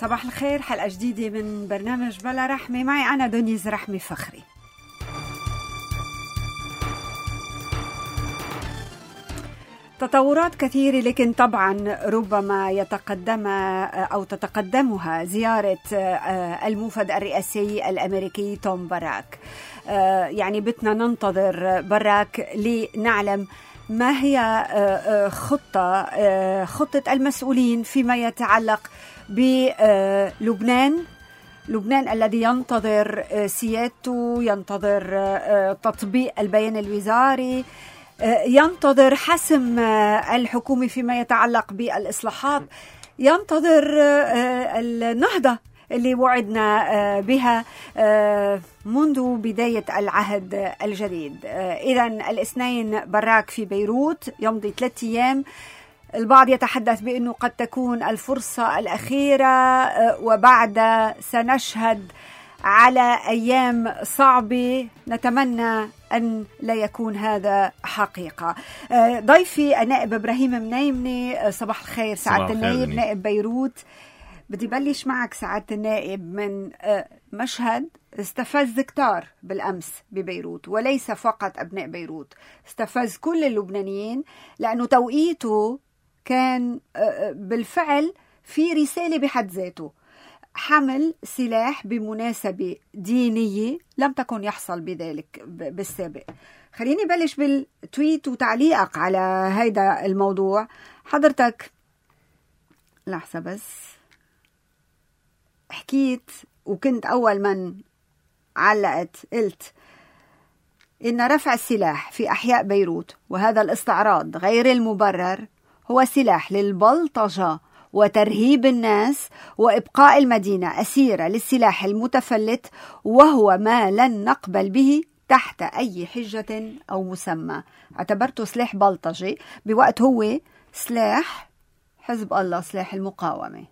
صباح الخير، حلقة جديدة من برنامج بلا رحمة. معي أنا دنيز رحمة فخري. تطورات كثيرة، لكن طبعا ربما تتقدمها زيارة الموفد الرئاسي الأمريكي توم باراك. يعني بدنا ننتظر باراك لنعلم ما هي خطة المسؤولين فيما يتعلق بلبنان الذي ينتظر سيادته، ينتظر تطبيق البيان الوزاري، ينتظر حسم الحكومة فيما يتعلق بالإصلاحات، ينتظر النهضة اللي وعدنا بها منذ بداية العهد الجديد. إذن الاثنين باراك في بيروت يمضي 3 أيام. البعض يتحدث بأنه قد تكون الفرصة الأخيرة، وبعد سنشهد على أيام صعبة نتمنى أن لا يكون هذا حقيقة. ضيفي النائب إبراهيم منيمني. صباح الخير سعادة النائب، نائب بيروت. بدي بلش معك سعادة النائب من مشهد استفز كتار بالأمس ببيروت، وليس فقط أبناء بيروت، استفز كل اللبنانيين، لأنه توقيته كان بالفعل في رسالة بحد ذاته. حمل سلاح بمناسبة دينية لم تكن يحصل بذلك بالسابق. خليني بلش بالتويت وتعليقك على هيدا الموضوع. حضرتك لحظة بس، حكيت وكنت أول من علقت، قلت إن رفع السلاح في أحياء بيروت وهذا الاستعراض غير المبرر هو سلاح للبلطجة وترهيب الناس وإبقاء المدينة أسيرة للسلاح المتفلت، وهو ما لن نقبل به تحت أي حجة أو مسمى. اعتبرته سلاح بلطجي بوقت هو سلاح حزب الله، سلاح المقاومة.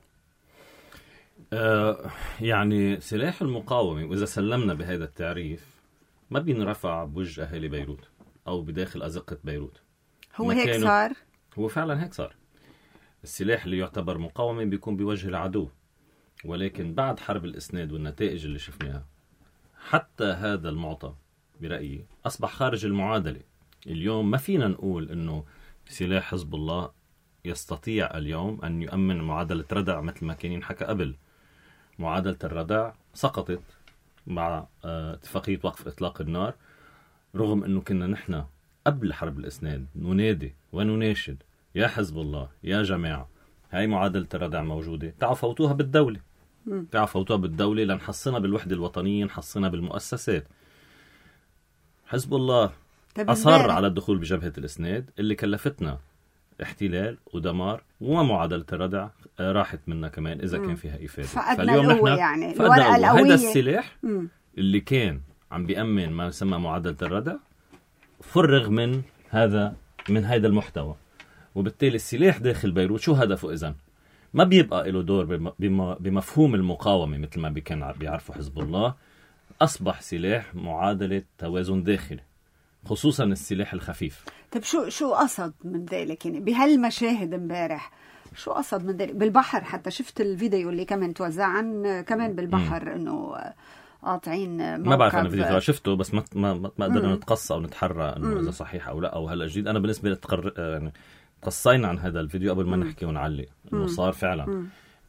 يعني سلاح المقاومة، وإذا سلمنا بهذا التعريف ما بينرفع بوجه أهالي بيروت أو بداخل أزقة بيروت. هو هيك صار، هو فعلا هيك صار. السلاح اللي يعتبر مقاومة بيكون بوجه العدو، ولكن بعد حرب الإسناد والنتائج اللي شفناها حتى هذا المعطى برأيي أصبح خارج المعادلة. اليوم ما فينا نقول إنه سلاح حزب الله يستطيع اليوم أن يؤمن معادلة ردع مثل ما كان ينحكى قبل. معادلة الردع سقطت مع اتفاقية وقف إطلاق النار، رغم أنه كنا نحن قبل حرب الإسناد ننادي ونناشد يا حزب الله يا جماعة، هاي معادلة الردع موجودة، تعالوا فوتوها بالدولة، تعالوا فوتوها بالدولة لنحصنا بالوحدة الوطنية، نحصنا بالمؤسسات. حزب الله أصر على الدخول بجبهة الإسناد اللي كلفتنا احتلال ودمار، ومعادلة الردع راحت منا كمان إذا كان فيها إفادة. فاليوم نحن يعني هذا السلاح اللي كان عم بيأمن ما يسمى معادلة الردع فرغ من هذا المحتوى، وبالتالي السلاح داخل بيروت شو هدفه؟ إذن ما بيبقى له دور بمفهوم المقاومة مثل ما كان بيعرفوا حزب الله. أصبح سلاح معادلة توازن داخلي، خصوصا السلاح الخفيف. طيب شو قصد من ذلك؟ يعني بهالمشاهد امبارح شو قصد من ذلك؟ بالبحر حتى شفت الفيديو اللي كمان توزع عن كمان بالبحر انه قاطعين موقف. ما بعرف انا فيديو شفته، بس ما قدرنا نتقصى او نتحرى انه اذا صحيح او لا او هلا جديد. انا بالنسبه لي يعني قصينا عن هذا الفيديو قبل ما نحكي ونعلق انه صار فعلا.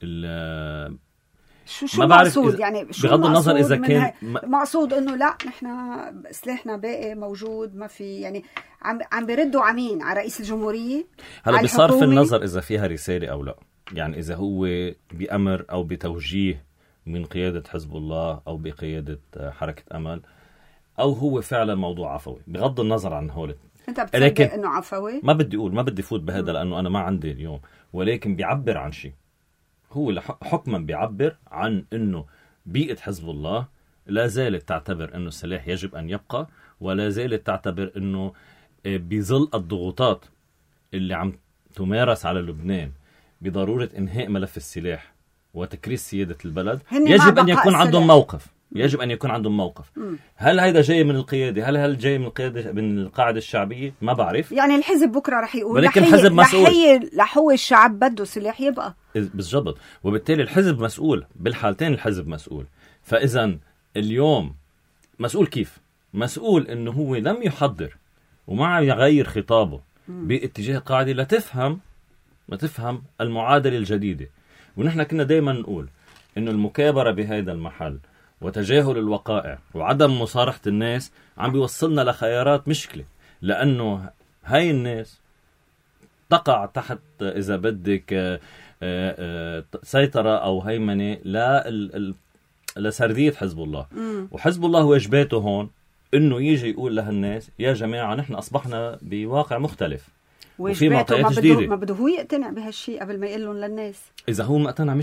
شو مقصود؟ يعني شو بغض النظر اذا كان مقصود انه لا نحن سلاحنا باقي موجود، ما في يعني عم بيردوا عمين على رئيس الجمهورية. هلا بصرف النظر اذا فيها رسالة او لا، يعني اذا هو بأمر او بتوجيه من قيادة حزب الله او بقيادة حركة امل، او هو فعلا موضوع عفوي، بغض النظر عن هول. انت بتصدق انه عفوي؟ ما بدي اقول، ما بدي فوت بهذا لانه انا ما عندي اليوم، ولكن بيعبر عن شيء. هو حكما بيعبر عن انه بيئة حزب الله لا زالت تعتبر انه السلاح يجب ان يبقى، ولا زالت تعتبر انه بظل الضغوطات اللي عم تمارس على لبنان بضرورة انهاء ملف السلاح وتكريس سيادة البلد، يجب ان يكون عندهم موقف. يجب أن يكون عندهم موقف. هل هيدا جاي من القيادة؟ هل جاي من القيادة من القاعدة الشعبية؟ ما بعرف. يعني الحزب بكرة رح يقول ولكن الحزب مسؤول. لحو الشعب بده سلاح يبقى بالضبط، وبالتالي الحزب مسؤول بالحالتين. الحزب مسؤول. فإذا اليوم مسؤول كيف؟ مسؤول إنه هو لم يحضر وما يغير خطابه باتجاه قاعدة لتفهم المعادلة الجديدة. ونحن كنا دايما نقول إنه المكابرة بهذا المحل وتجاهل الوقائع وعدم مصارحة الناس عم بيوصلنا لخيارات مشكلة، لأنه هاي الناس تقع تحت إذا بدك سيطرة أو هيمنة لسردية حزب الله. وحزب الله واجباته هون إنه يجي يقول لهالناس يا جماعة نحن أصبحنا بواقع مختلف وفي معطيات جديدة. ما بده هو يقتنع بهالشيء قبل ما يقول لهم للناس. إذا هو ما اقتنع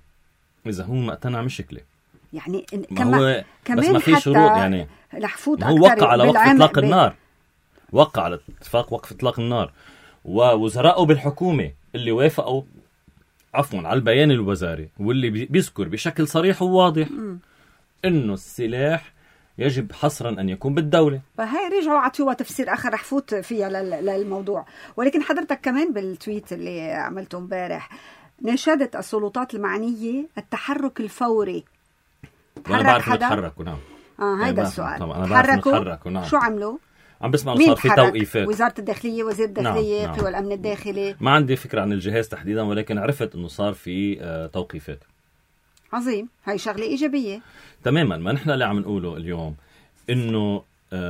مشكلة يعني كمان بس ما في شروط. يعني لحفوت هو وقع على وقف إطلاق النار، وقع على اتفاق وقف إطلاق النار، ووزراءه بالحكومة اللي وافقوا على البيان الوزاري واللي بيذكر بشكل صريح وواضح إنه السلاح يجب حصرا أن يكون بالدولة. فهي رجعوا عطيوها تفسير آخر رح فوت فيها للموضوع. ولكن حضرتك كمان بالتويت اللي عملته امبارح ناشدت السلطات المعنية التحرك الفوري. أنا بعرف نتحركوا. نعم. هيدا السؤال. تحركوا. نعم. شو عملوا؟ عم بسمع صار في توقيفات. وزارة الداخلية، وزير الداخلية، قوى الأمن الداخلي. ما عندي فكرة عن الجهاز تحديدا، ولكن عرفت إنه صار في توقيفات. عظيم، هاي شغلة إيجابية تماما. ما نحن اللي عم نقوله اليوم إنه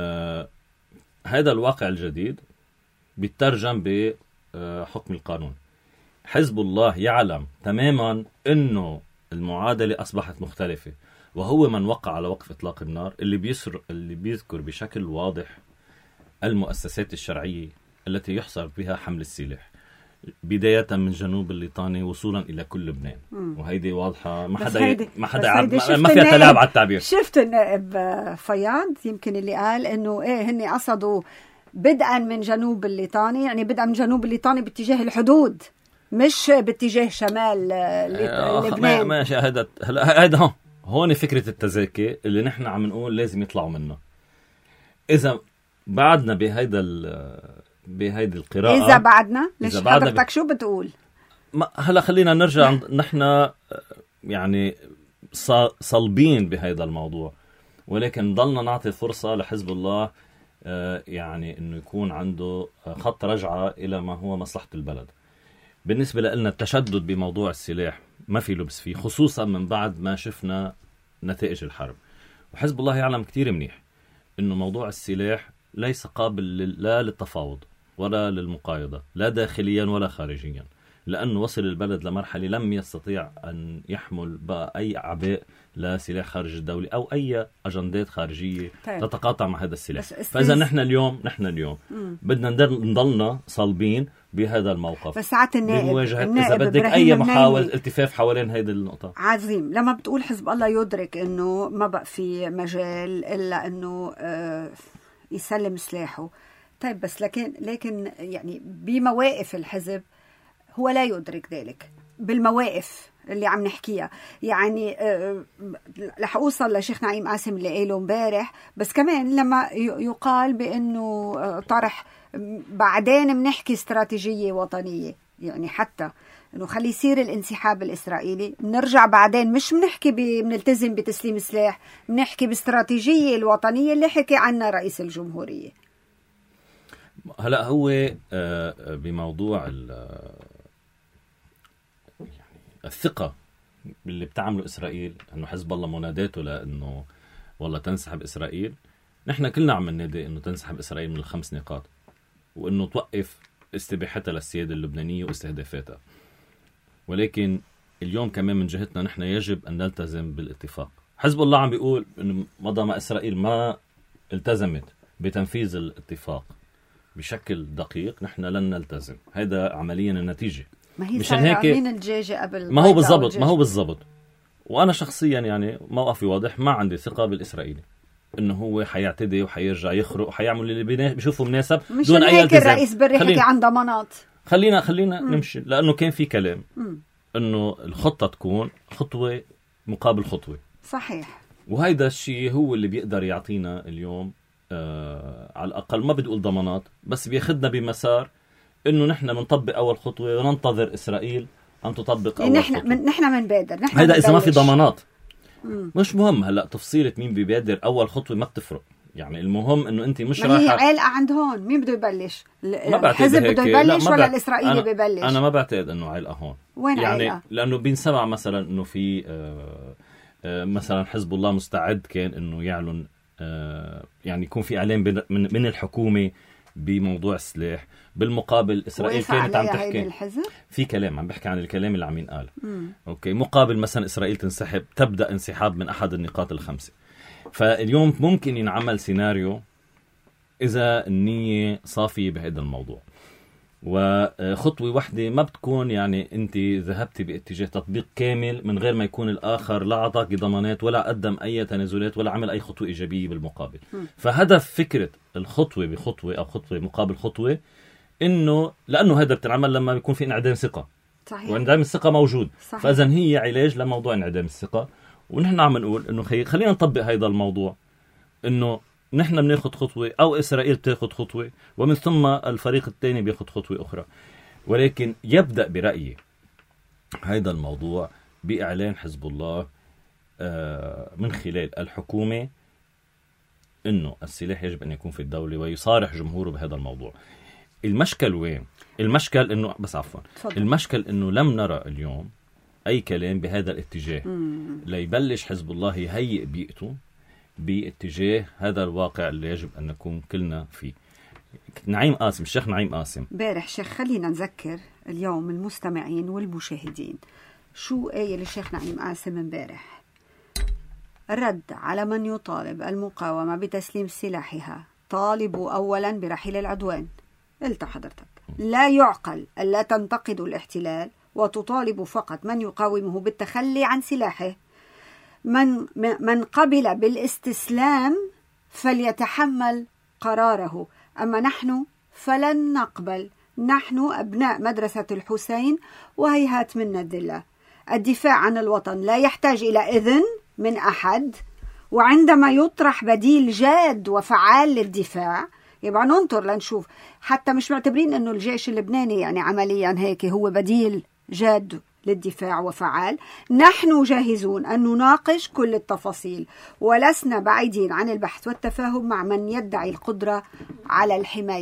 هذا الواقع الجديد بيترجم بحكم القانون. حزب الله يعلم تماما إنه المعادلة أصبحت مختلفة، وهو من وقع على وقف إطلاق النار اللي بيذكر بشكل واضح المؤسسات الشرعية التي يحصر بها حمل السلاح، بداية من جنوب الليطاني وصولا إلى كل لبنان. وهيدي واضحة، ما فيها تلاعب على التعبير. شفت النائب فياض يمكن اللي قال إنه هني قصدوا بدءا من جنوب الليطاني، يعني بدءا من جنوب الليطاني باتجاه الحدود مش باتجاه شمال لبنان. ماشي. هذا هون فكرة التزاكي اللي نحن عم نقول لازم يطلعوا منه. إذا بعدنا بهيدي القراءة، إذا بعدنا ليش حضرتك شو بتقول؟ هلا خلينا نرجع. نحن يعني صلبين بهذا الموضوع، ولكن ضلنا نعطي فرصة لحزب الله يعني إنه يكون عنده خط رجعة إلى ما هو مصلحة البلد. بالنسبة لنا التشدد بموضوع السلاح ما في لبس فيه، خصوصا من بعد ما شفنا نتائج الحرب. وحزب الله يعلم كتير منيح إنه موضوع السلاح ليس قابل لا للتفاوض ولا للمقايضة، لا داخليا ولا خارجيا، لأنه وصل البلد لمرحلة لم يستطيع أن يحمل بقى أي أعباء لا سلاح خارج الدولة أو أي أجندات خارجية تتقاطع مع هذا السلاح. فإذا نحن اليوم بدنا نضلنا صلبين بهذا الموقف. بس ساعات النائب إذا بدك أي محاولة التفاف حوالين هذه النقطة. عظيم. لما بتقول حزب الله يدرك إنه ما بقى في مجال إلا إنه يسلم سلاحه، طيب بس لكن يعني بمواقف الحزب هو لا يدرك ذلك. بالمواقف اللي عم نحكيها يعني رح أوصل لشيخ نعيم قاسم اللي قاله امبارح، بس كمان لما يقال بأنه طرح بعدين بنحكي استراتيجية وطنية، يعني حتى انه خلي يصير الانسحاب الاسرائيلي، بنرجع بعدين مش بنحكي بنلتزم بتسليم السلاح، بنحكي باستراتيجية الوطنية اللي حكي عنها رئيس الجمهورية. هلا هو بموضوع الثقة اللي بتعمله إسرائيل، أنه حزب الله مناداته لأنه والله تنسحب إسرائيل. نحن كلنا عم ننادي أنه تنسحب إسرائيل من ال5 نقاط، وأنه توقف استباحتها للسيادة اللبنانية واستهدافاتها. ولكن اليوم كمان من جهتنا نحن يجب أن نلتزم بالاتفاق. حزب الله عم بيقول أنه مضى مع إسرائيل ما التزمت بتنفيذ الاتفاق بشكل دقيق، نحن لن نلتزم. هذا عمليا النتيجة. ما هي مشان هيك مين الجيجة قبل ما هو بالضبط. وأنا شخصيا يعني موقفي واضح، ما عندي ثقة بالإسرائيلي إنه هو حيعتدي وحيرجع يخرق وحيعمل اللي بيشوفه مناسب دون أي التزام. الرئيس بري حكي عن ضمانات. خلينا نمشي، لأنه كان في كلام إنه الخطة تكون خطوة مقابل خطوة. صحيح. وهيدا الشيء هو اللي بيقدر يعطينا اليوم على الأقل ما بدي أقول ضمانات، بس بياخدنا بمسار إنه نحن منطبق أول خطوة وننتظر إسرائيل أن تطبق أول خطوة. نحن منبادر. هيدا إذا ما في ضمانات. مش مهم هلأ تفصيلة مين بيبادر أول خطوة، ما بتفرق. يعني المهم إنه أنت مش رايحة. هي علقة عند هون، مين بده يبلش؟ الحزب بده يبلش ولا الإسرائيلي بيبلش؟ أنا ما بعتقد إنه علقة هون. وين يعني علقة؟ لأنه بينسمع مثلا إنه في مثلا حزب الله مستعد كان إنه يعلن يعني يكون في إعلان من الحكومة بموضوع السلاح. بالمقابل إسرائيل كانت عم تحكي في كلام، عم بحكي عن الكلام اللي عم ينقال. أوكي، مقابل مثلا إسرائيل تنسحب، تبدأ انسحاب من أحد النقاط الخمسة. فاليوم ممكن ينعمل سيناريو إذا النية صافية بهذا الموضوع، وخطوة واحدة ما بتكون يعني أنت ذهبتي باتجاه تطبيق كامل من غير ما يكون الآخر لا أعطاك ضمانات ولا قدم أي تنازلات ولا عمل أي خطوة إيجابية بالمقابل. فهدف فكرة الخطوة بخطوة أو خطوة مقابل خطوة إنه لأنه هذا بتنعمل لما يكون في انعدام ثقة. صحيح. وانعدام الثقة موجود. صحيح. فإذن هي علاج لموضوع انعدام الثقة. ونحن عم نقول إنه خلينا نطبق هذا الموضوع، إنه نحن بناخد خطوة أو إسرائيل تاخد خطوة ومن ثم الفريق الثاني بياخد خطوة أخرى. ولكن يبدأ برأيي هذا الموضوع بإعلان حزب الله من خلال الحكومة إنه السلاح يجب أن يكون في الدولة ويصارح جمهوره بهذا الموضوع. المشكل وين؟ المشكل إنه المشكل إنه لم نرى اليوم أي كلام بهذا الاتجاه ليبلش حزب الله يهيئ بيئته باتجاه هذا الواقع اللي يجب أن نكون كلنا فيه. نعيم قاسم، الشيخ نعيم قاسم بارح شيخ، خلينا نذكر اليوم المستمعين والمشاهدين شو قايل الشيخ نعيم قاسم امبارح. الرد على من يطالب المقاومة بتسليم سلاحها: طالبوا أولا برحيل العدوان. قلت حضرتك لا يعقل ألا تنتقدوا الاحتلال وتطالبوا فقط من يقاومه بالتخلي عن سلاحه. من قبل بالاستسلام فليتحمل قراره، أما نحن فلن نقبل. نحن أبناء مدرسة الحسين وهيهات منا الذلة. الدفاع عن الوطن لا يحتاج إلى إذن من أحد، وعندما يطرح بديل جاد وفعال للدفاع يبقى ننطر لنشوف. حتى مش معتبرين أنه الجيش اللبناني يعني عمليا هيك هو بديل جاد للدفاع وفعال. نحن جاهزون أن نناقش كل التفاصيل ولسنا بعيدين عن البحث والتفاهم مع من يدعي القدرة على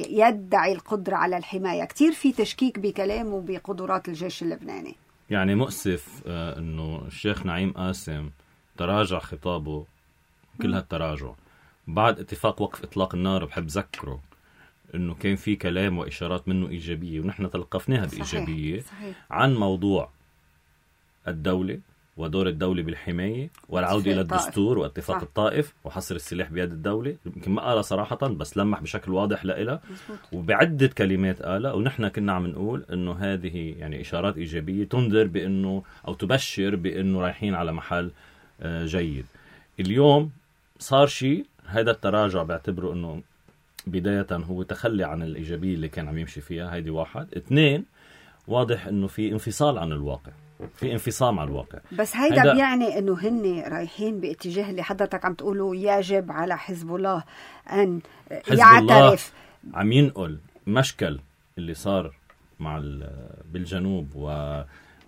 الحماية. كتير في تشكيك بكلامه بقدرات الجيش اللبناني. يعني مؤسف أنه الشيخ نعيم قاسم تراجع خطابه كل هالتراجع بعد اتفاق وقف إطلاق النار. بحب ذكره أنه كان في كلام وإشارات منه إيجابية ونحن تلقفناها بإيجابية. صحيح. عن موضوع الدولة ودور الدولة بالحماية والعودة إلى الدستور واتفاق الطائف وحصر السلاح بيد الدولة. يمكن ما قالها صراحة بس لمح بشكل واضح لإلها وبعدة كلمات قالها، ونحن كنا عم نقول إنه هذه يعني إشارات إيجابية تنذر بإنه أو تبشر بإنه رايحين على محل جيد. اليوم صار شيء، هذا التراجع بعتبره إنه بداية هو تخلي عن الإيجابية اللي كان عم يمشي فيها. هيدي واحد. اثنين، واضح إنه في انفصال عن الواقع، في انفصام على الواقع. بس هيدا بيعني انه هن رايحين باتجاه اللي حضرتك عم تقوله يجب على حزب الله ان يعترف. عم ينقل مشكل اللي صار مع بالجنوب و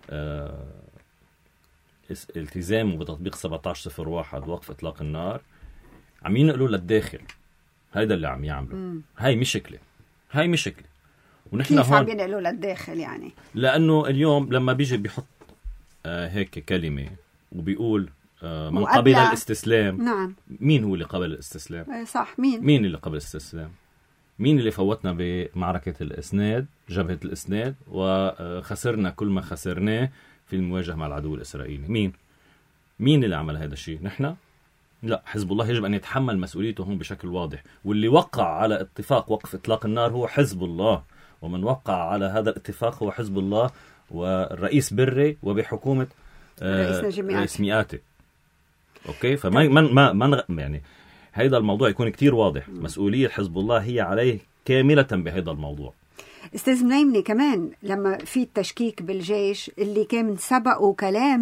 التزامه بتطبيق 1701 وقف اطلاق النار، عم ينقلوا للداخل. هيدا اللي عم يعملوا. هاي مشكلة. ونحن كيف عم ينقلوا للداخل يعني؟ لأنه اليوم لما بيجي بيحط هيك كلمة وبيقول من قبل الاستسلام. نعم. مين هو اللي قبل الاستسلام؟ صح. مين اللي قبل الاستسلام؟ مين اللي فوتنا بمعركة الإسناد، جبهة الإسناد، وخسرنا كل ما خسرناه في المواجهة مع العدو الإسرائيلي؟ مين اللي عمل هذا الشيء؟ نحن؟ لا، حزب الله يجب أن يتحمل مسؤوليته هون بشكل واضح. واللي وقع على اتفاق وقف إطلاق النار هو حزب الله، ومن وقع على هذا الاتفاق هو حزب الله والرئيس بري وبحكومة رئيس مئاتي. أوكي، فما يعني هذا الموضوع يكون كتير واضح. مسؤولية حزب الله هي عليه كاملة بهذا الموضوع. استاذ منيمني كمان لما في التشكيك بالجيش اللي كان سبقه كلام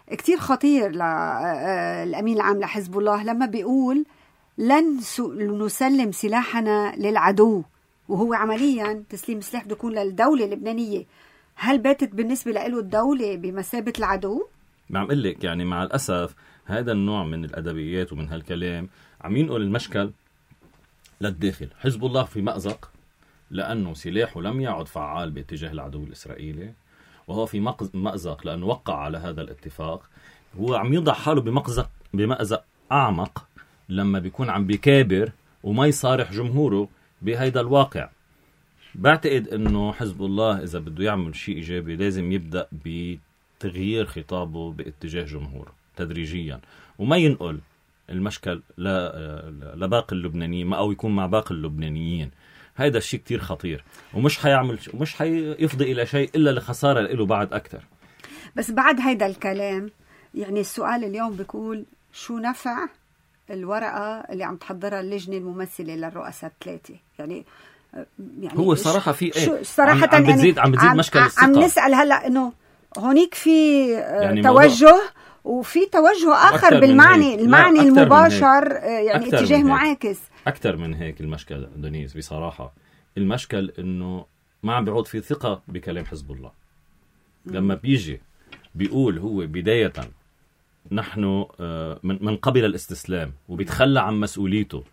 كتير خطير للأمين العام لحزب الله لما بيقول لن نسلم سلاحنا للعدو، وهو عمليا تسليم السلاح بده يكون للدولة اللبنانية. هل باتت بالنسبة له الدولة بمثابة العدو؟ ما عم قل لك يعني مع الأسف هذا النوع من الأدبيات ومن هالكلام عم ينقل المشكل للداخل. حزب الله في مأزق لأنه سلاحه لم يعد فعال باتجاه العدو الإسرائيلي، وهو في مأزق لأنه وقع على هذا الاتفاق. هو عم يضع حاله بمأزق أعمق لما بيكون عم بيكابر وما يصارح جمهوره بهذا الواقع. بعتقد أنه حزب الله إذا بده يعمل شيء إيجابي لازم يبدأ بتغيير خطابه باتجاه جمهوره تدريجيا، وما ينقل المشكل لباقي اللبنانيين أو يكون مع باقي اللبنانيين. هذا الشيء كتير خطير ومش حيفضي إلى شيء إلا لخسارة له بعد أكتر. بس بعد هيدا الكلام يعني السؤال اليوم بيقول شو نفع الورقة اللي عم تحضرها اللجنة الممثلة للرؤساء الثلاثة؟ يعني هو صراحة في صراحة عم بتزيد مشكل الثقة. عم نسأل هلأ إنه هونيك في يعني توجه وفي توجه آخر بالمعنى المباشر، يعني اتجاه معاكس أكثر من هيك. المشكلة دنيس بصراحة المشكل إنه ما عم بيعود في ثقة بكلام حزب الله. لما بيجي بيقول هو بداية نحن من قبل الاستسلام وبيتخلى عن مسؤوليته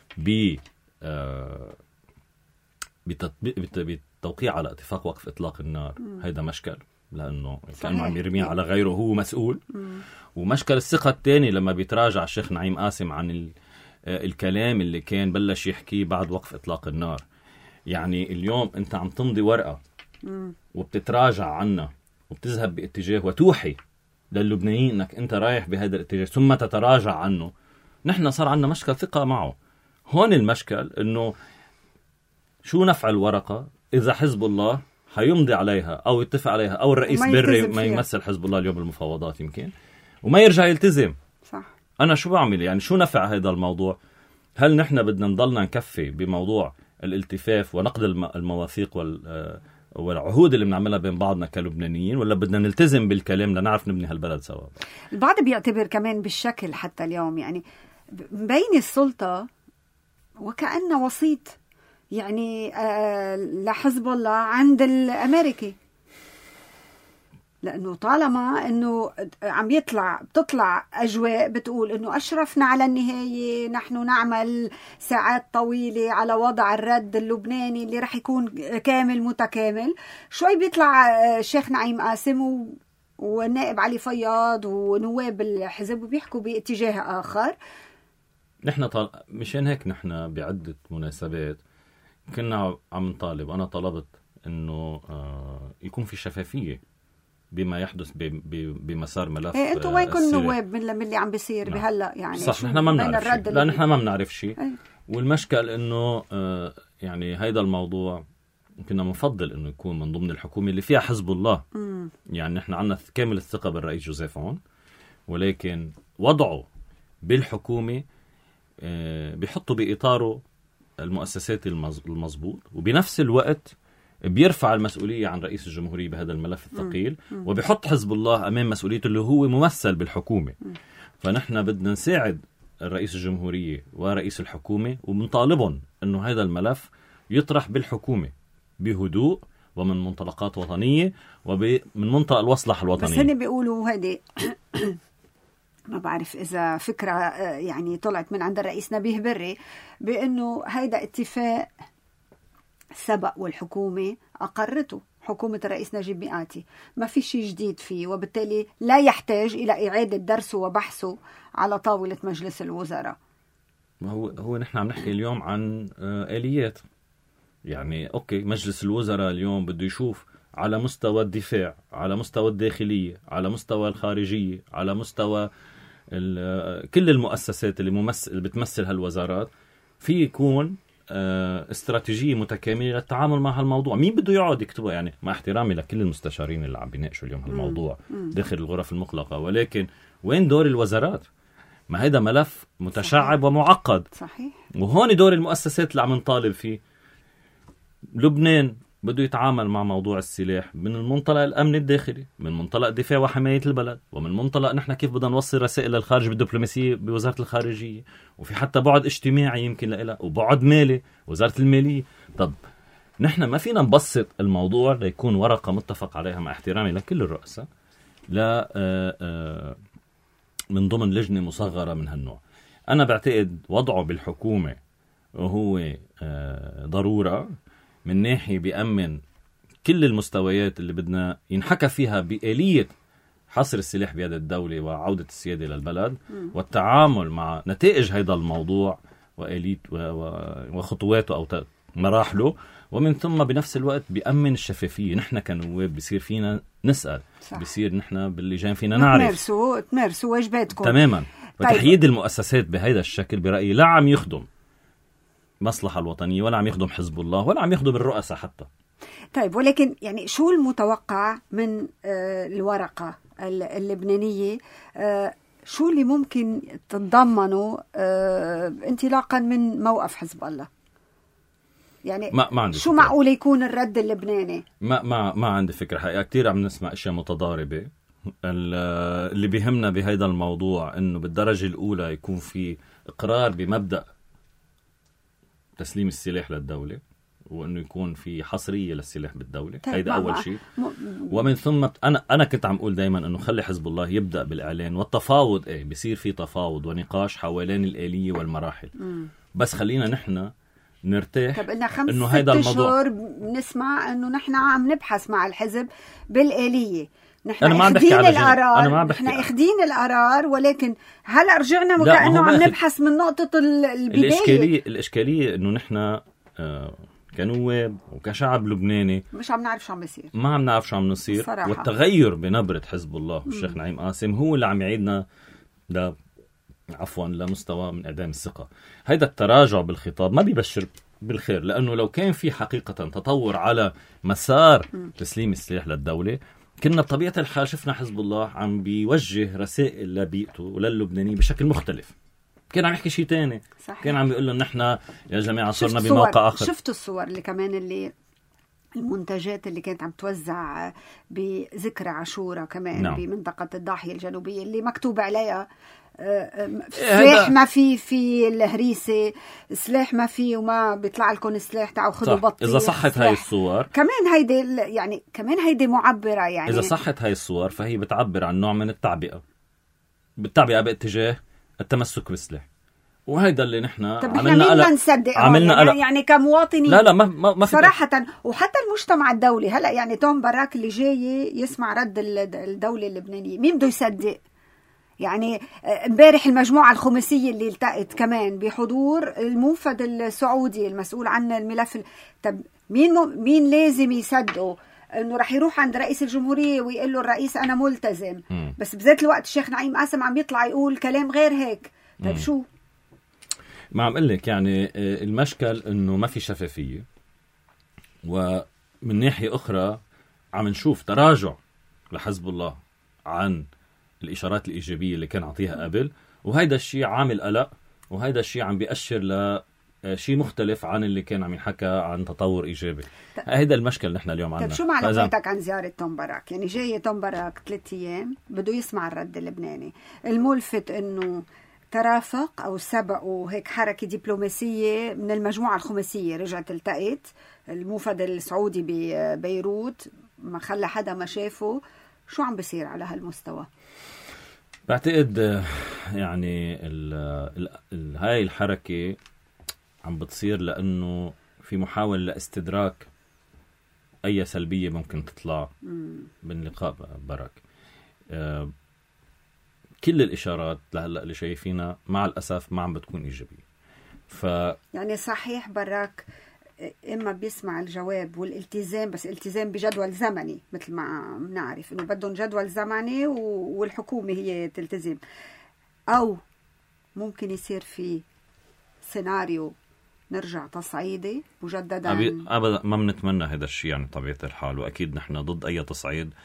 بالتوقيع على اتفاق وقف إطلاق النار، هيدا مشكل لأنه كأنه عم يرميه على غيره هو مسؤول. ومشكل الثقة الثاني لما بيتراجع الشيخ نعيم قاسم عن الكلام اللي كان بلش يحكيه بعد وقف إطلاق النار. يعني اليوم أنت عم تمضي ورقة وبتتراجع عنها وبتذهب باتجاه وتوحي للبنانيين أنك أنت رايح بهذا الاتجاه ثم تتراجع عنه. نحن صار عندنا مشكل ثقة معه. هون المشكل إنه شو نفع الورقة إذا حزب الله حيمضي عليها أو يتفق عليها أو الرئيس بري ما يمثل حزب الله اليوم بالمفاوضات يمكن وما يرجع يلتزم. صح. أنا شو بعمل؟ يعني شو نفع هذا الموضوع؟ هل نحن بدنا نضلنا نكفي بموضوع الالتفاف ونقد المواثيق والعهود اللي بنعملها بين بعضنا كلبنانيين، ولا بدنا نلتزم بالكلام لنعرف نبني هالبلد سوا؟ البعض بيعتبر كمان بالشكل حتى اليوم يعني مبين السلطة وكأنه وسيط يعني لحزب الله عند الأمريكي، لأنه طالما أنه عم بتطلع أجواء بتقول أنه أشرفنا على النهاية، نحن نعمل ساعات طويلة على وضع الرد اللبناني اللي رح يكون كامل متكامل. شوي بيطلع الشيخ نعيم قاسم والنائب علي فياض ونواب الحزب وبيحكوا باتجاه آخر. نحن مشان هيك نحن بعدة مناسبات كنا عم نطالب، أنا طلبت أنه يكون في شفافية بما يحدث بمسار ملف انتوا وينكم نواب من اللي عم بيصير بهلا يعني؟ صح، نحن ما بنعرف شيء. لا نحن ما بنعرف شيء. والمشكل انه يعني هيدا الموضوع كنا منفضل انه يكون من ضمن الحكومة اللي فيها حزب الله. يعني نحن عنا كامل الثقة بالرئيس جوزيف عون، ولكن وضعه بالحكومة بيحطه بإطاره المؤسسات المضبوط، وبنفس الوقت بيرفع المسؤولية عن رئيس الجمهورية بهذا الملف الثقيل، وبيحط حزب الله أمام مسؤوليته اللي هو ممثل بالحكومة. فنحن بدنا نساعد الرئيس الجمهورية ورئيس الحكومة ومنطالبهم أنه هذا الملف يطرح بالحكومة بهدوء ومن منطلقات وطنية ومن منطلق الوصلة الوطنية. بس هن بيقولوا هذه ما بعرف إذا فكرة يعني طلعت من عند الرئيس نبيه بري بأنه هيدا اتفاق سبق والحكومة أقرته، حكومة الرئيس نجيب مئاتي، ما في شيء جديد فيه، وبالتالي لا يحتاج إلى إعادة درسه وبحثه على طاولة مجلس الوزراء. هو نحن عم نحكي اليوم عن آليات. يعني أوكي، مجلس الوزراء اليوم بده يشوف على مستوى الدفاع، على مستوى الداخلية، على مستوى الخارجية، على مستوى كل المؤسسات اللي بتمثل هالوزارات، في يكون استراتيجية متكاملة للتعامل مع هالموضوع. مين بده يقعد يكتبه؟ يعني مع احترامي لكل المستشارين اللي عم بيناقشوا اليوم هالموضوع داخل الغرف المغلقة، ولكن وين دور الوزارات؟ ما هيدا ملف متشعب. صحيح. ومعقد. صحيح. وهون دور المؤسسات اللي عم نطالب فيه. لبنان بده يتعامل مع موضوع السلاح من المنطلق الأمن الداخلي، من منطلق دفاع وحماية البلد، ومن منطلق نحن كيف بدنا نوصل رسائل للخارج بالدبلوماسية بوزارة الخارجية، وفي حتى بعد اجتماعي يمكن لها، وبعد مالي وزارة المالية. طب نحن ما فينا نبسط الموضوع ليكون ورقة متفق عليها، مع احترامي لكل الرؤساء، لا من ضمن لجنة مصغرة من هالنوع. أنا بعتقد وضعه بالحكومة وهو ضرورة من ناحية بيأمن كل المستويات اللي بدنا ينحكى فيها بآلية حصر السلاح بيد الدولة وعودة السيادة للبلد والتعامل مع نتائج هذا الموضوع وآلية وخطواته أو مراحله، ومن ثم بنفس الوقت بيأمن الشفافية. نحن كنواب بصير فينا نسأل، صح. بصير نحن باللجان فينا نعرف تمارسوا واجباتكم تماما. وتحييد المؤسسات بهذا الشكل برأيي لا عم يخدم مصلحة الوطنية، ولا عم يخدم حزب الله، ولا عم يخدم الرؤساء حتى. طيب ولكن يعني شو المتوقع من الورقة اللبنانية؟ شو اللي ممكن تتضمنه انطلاقا من موقف حزب الله؟ يعني ما عندي شو فكرة. معقول يكون الرد اللبناني؟ ما عندي فكرة حقيقة. كتير عم نسمع اشياء متضاربة. اللي بيهمنا بهذا الموضوع انه بالدرجة الاولى يكون في اقرار بمبدأ تسليم السلاح للدولة، وانه يكون في حصرية للسلاح بالدولة. هيدا اول شيء. ومن ثم انا كنت عم اقول دايما انه خلي حزب الله يبدأ بالاعلان والتفاوض. بيصير في تفاوض ونقاش حوالين الآلية والمراحل. بس خلينا نحن نرتاح. طب إنه 5-6 أشهر بنسمع إنه نحن عم نبحث مع الحزب بالآلية. نحن اخدين القرار، نحن اخدين القرار، ولكن هلا رجعنا وكأنه عم نبحث من نقطة البداية. الإشكالية إنه نحن كنواب وكشعب لبناني مش عم نعرف شو عم يصير، ما عم نعرف شو عم نصير. والتغير بنبرة حزب الله والشيخ نعيم قاسم هو اللي عم يعيدنا لمستوى من إعدام الثقة. هيدا التراجع بالخطاب ما بيبشر بالخير، لأنه لو كان في حقيقة تطور على مسار تسليم السلاح للدولة كنا بطبيعة الحال شفنا حزب الله عم بيوجه رسائل لبيئته وللبنانيين بشكل مختلف. كان عم يحكي شيء تاني. صحيح. كان عم بيقول لهم نحن يا جماعة صرنا بموقع آخر. شفت الصور اللي كمان اللي المنتجات اللي كانت عم توزع بذكرى عاشوراء كمان. نعم. بمنطقة الضاحية الجنوبية اللي مكتوب عليها سلاح ما في الهريسة، سلاح ما في وما بيطلع لكم سلاح، تعالوا خذوا بطيخ. إذا صحت هاي الصور كمان هيدي يعني كمان هيدي معبرة. يعني إذا صحت هاي الصور فهي بتعبر عن نوع من التعبئة باتجاه التمسك بالسلاح. وهيدا اللي نحن عملنا نصدق يعني كمواطنين. لا ما صراحة. وحتى المجتمع الدولي هلأ يعني توم باراك اللي جاي يسمع رد الدولة اللبنانية، مين بده يصدق؟ يعني امبارح المجموعة الخماسية اللي التقت كمان بحضور الموفد السعودي المسؤول عن الملف. طب مين لازم يصدقوا انه رح يروح عند رئيس الجمهورية ويقول له الرئيس انا ملتزم، بس بذات الوقت الشيخ نعيم قاسم عم يطلع يقول كلام غير هيك. طيب شو؟ ما عم قلك يعني المشكل انه ما في شفافية، ومن ناحية اخرى عم نشوف تراجع لحزب الله عن الإشارات الإيجابية اللي كان عطيها قبل، وهيدا الشيء عامل قلق، وهيدا الشيء عم بيأشر لشيء مختلف عن اللي كان عم ينحكى عن تطور إيجابي. هيدا المشكل نحن اليوم عنا. طيب شو معلوماتك عن زيارة توم باراك؟ يعني جاي توم باراك 3 أيام بده يسمع الرد اللبناني. الملفت إنه ترافق أو سبقوا هيك حركة دبلوماسية من المجموعة الخماسية، رجعت التقيت الموفد السعودي ببيروت، ما خلى حدا ما شافه. شو عم بيصير على هالمستوى؟ بعتقد يعني هاي الحركة عم بتصير لأنه في محاولة لاستدراك أي سلبية ممكن تطلع من لقاء باراك. كل الإشارات لهلأ اللي شايفينها مع الأسف ما عم بتكون إيجابية. يعني صحيح باراك إما بيسمع الجواب والالتزام، بس التزام بجدول زمني مثل ما بنعرف إنه بدهم جدول زمني والحكومة هي تلتزم، أو ممكن يصير في سيناريو نرجع تصعيدي مجددا. أبدا ما بنتمنى هذا الشيء يعني طبيعة الحال، وأكيد نحن ضد أي تصعيد،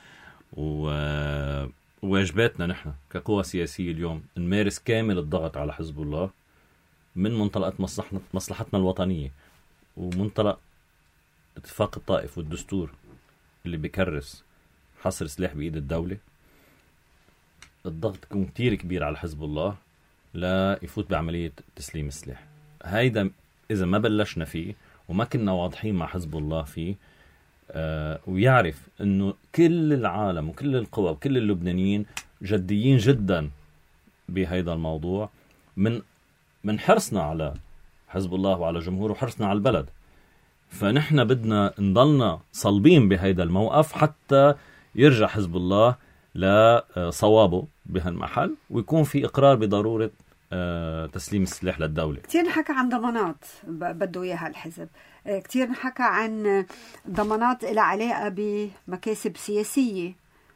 وواجباتنا نحن كقوى سياسية اليوم نمارس كامل الضغط على حزب الله من منطلقات مصلحتنا الوطنية ومنطلق اتفاق الطائف والدستور اللي بيكرس حصر سلاح بإيد الدولة، الضغط يكون كتير كبير على حزب الله لا يفوت بعملية تسليم السلاح. هيدا إذا ما بلشنا فيه وما كنا واضحين مع حزب الله فيه، ويعرف أنه كل العالم وكل القوى وكل اللبنانيين جديين جدا بهذا الموضوع، من حرصنا على حزب الله وعلى جمهوره وحرصنا على البلد. فنحن بدنا نضلنا صلبين بهذا الموقف حتى يرجع حزب الله لصوابه بهالمحل ويكون في إقرار بضرورة تسليم السلاح للدولة. كتير نحكى عن ضمانات بده إياها الحزب، كتير نحكى عن ضمانات إلى علاقة بمكاسب سياسية.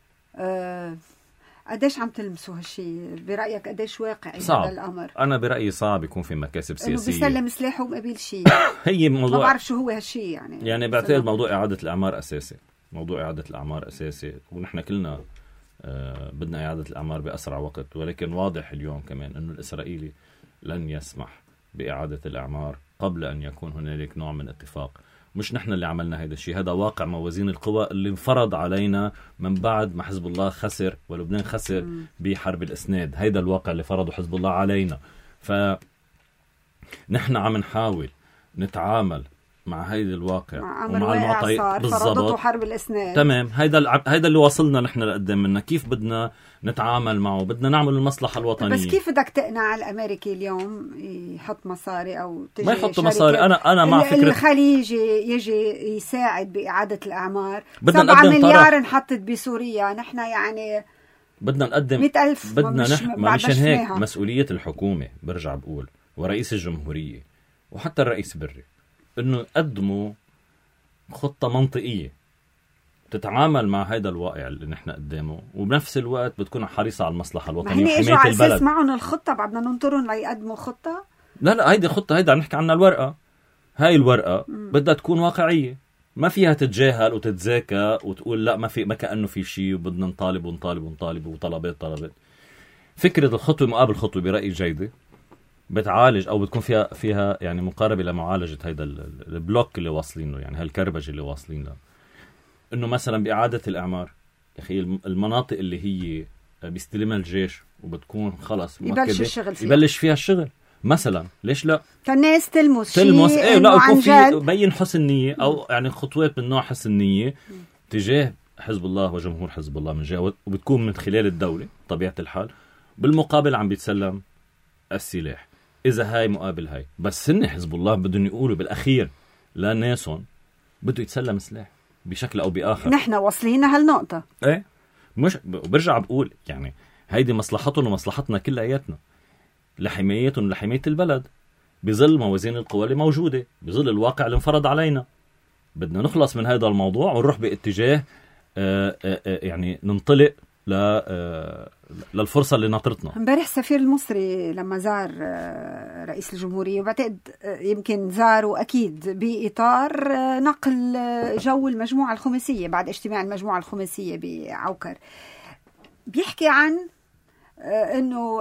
قديش عم تلمسوا هالشي برأيك؟ قديش واقعي هذا الأمر؟ أنا برأيي صعب يكون في مكاسب سياسية. إنه بيسلم سلاحه ومقابل شيء. هي موضوع ما بعرف شو هو هالشي يعني بعتقد موضوع إعادة الأعمار أساسي. موضوع إعادة الأعمار أساسي، ونحن كلنا بدنا إعادة الأعمار بأسرع وقت، ولكن واضح اليوم كمان أنه الإسرائيلي لن يسمح بإعادة الأعمار قبل أن يكون هنالك نوع من اتفاق. مش نحن اللي عملنا هذا الشيء، هذا واقع موازين القوى اللي انفرض علينا من بعد ما حزب الله خسر ولبنان خسر بحرب الإسناد. هذا الواقع اللي فرضه حزب الله علينا. فنحن عم نحاول نتعامل مع هيدا الواقع ومع المعطيات فرضته حرب الإسناد. تمام، هيدا اللي وصلنا نحن لقدام منا. كيف بدنا نتعامل معه؟ بدنا نعمل المصلحة الوطنية. بس كيف بدك تقنع الأمريكي اليوم يحط مصاري أو تجي ما يحط مصاري؟ أنا مع فكرة الخليج يجي يساعد بإعادة الأعمار. 7 مليار انحطت بسوريا، نحن يعني بدنا نقدم 100,000. مشان هيك مسؤولية الحكومة برجع بقول ورئيس الجمهورية وحتى الرئيس بري إنه يقدموا خطة منطقية تتعامل مع هذا الواقع اللي نحن قدامه، وبنفس الوقت بتكون حريصة على المصلحة الوطنية وحماية البلد. معهم الخطة، بعدنا ننطرهم ليقدموا خطة. لا هيدي خطة، هيدا عم نحكي عنها الورقة. هاي الورقة بدها تكون واقعية، ما فيها تتجاهل وتتذاكى وتقول لا ما كأنه في شيء وبدنا نطالب وطلبات. فكرة الخطوة مقابل خطوة برأيي جيدة، بتعالج او بتكون فيها يعني مقاربه لمعالجه هيدا البلوك اللي واصلين له، يعني هالكربج اللي واصلين له. انه مثلا باعاده الاعمار يا اخي المناطق اللي هي بيستلمها الجيش وبتكون خلص يبلش فيها الشغل مثلا، ليش لا؟ فالناس تلمس لا يكون في بين حسن نيه او يعني خطوات من نوع حسن نيه تجاه حزب الله وجمهور حزب الله من جهه، وبتكون من خلال الدوله طبيعه الحال. بالمقابل عم بيتسلم السلاح. إذا هاي مقابل هاي، بس هن حزب الله بدهم يقولوا بالأخير لناسهم بده يتسلم سلاح بشكل أو بآخر. نحن واصلين هالنقطة. إيه مش برجع بقول يعني هيدي مصلحتهم ومصلحتنا كلياتنا لحمايتهم لحماية البلد بظل موازين القوى اللي موجودة، بظل الواقع اللي انفرض علينا. بدنا نخلص من هذا الموضوع ونروح باتجاه يعني ننطلق للفرصة اللي ناطرتنا. امبارح السفير المصري لما زار رئيس الجمهورية، وبعتقد يمكن زاروا أكيد بإطار نقل جو المجموعة الخماسية بعد اجتماع المجموعة الخماسية بعوكر، بيحكي عن أنه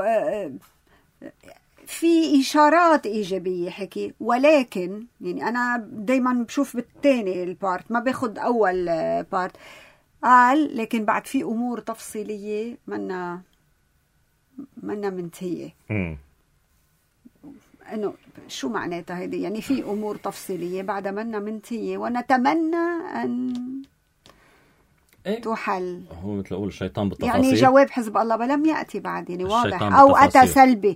في إشارات إيجابية حكي، ولكن يعني أنا دايما بشوف بالتاني البارت، ما باخد أول بارت. قال لكن بعد في أمور تفصيلية منا منتهية. إنه شو معناتها هيدي؟ يعني في أمور تفصيلية بعدها منا منتهية ونتمنى أن تحل. هو مثل أقول الشيطان بالتفاصيل، يعني جواب حزب الله لم يأتي بعد، يعني واضح أو أتى سلبي.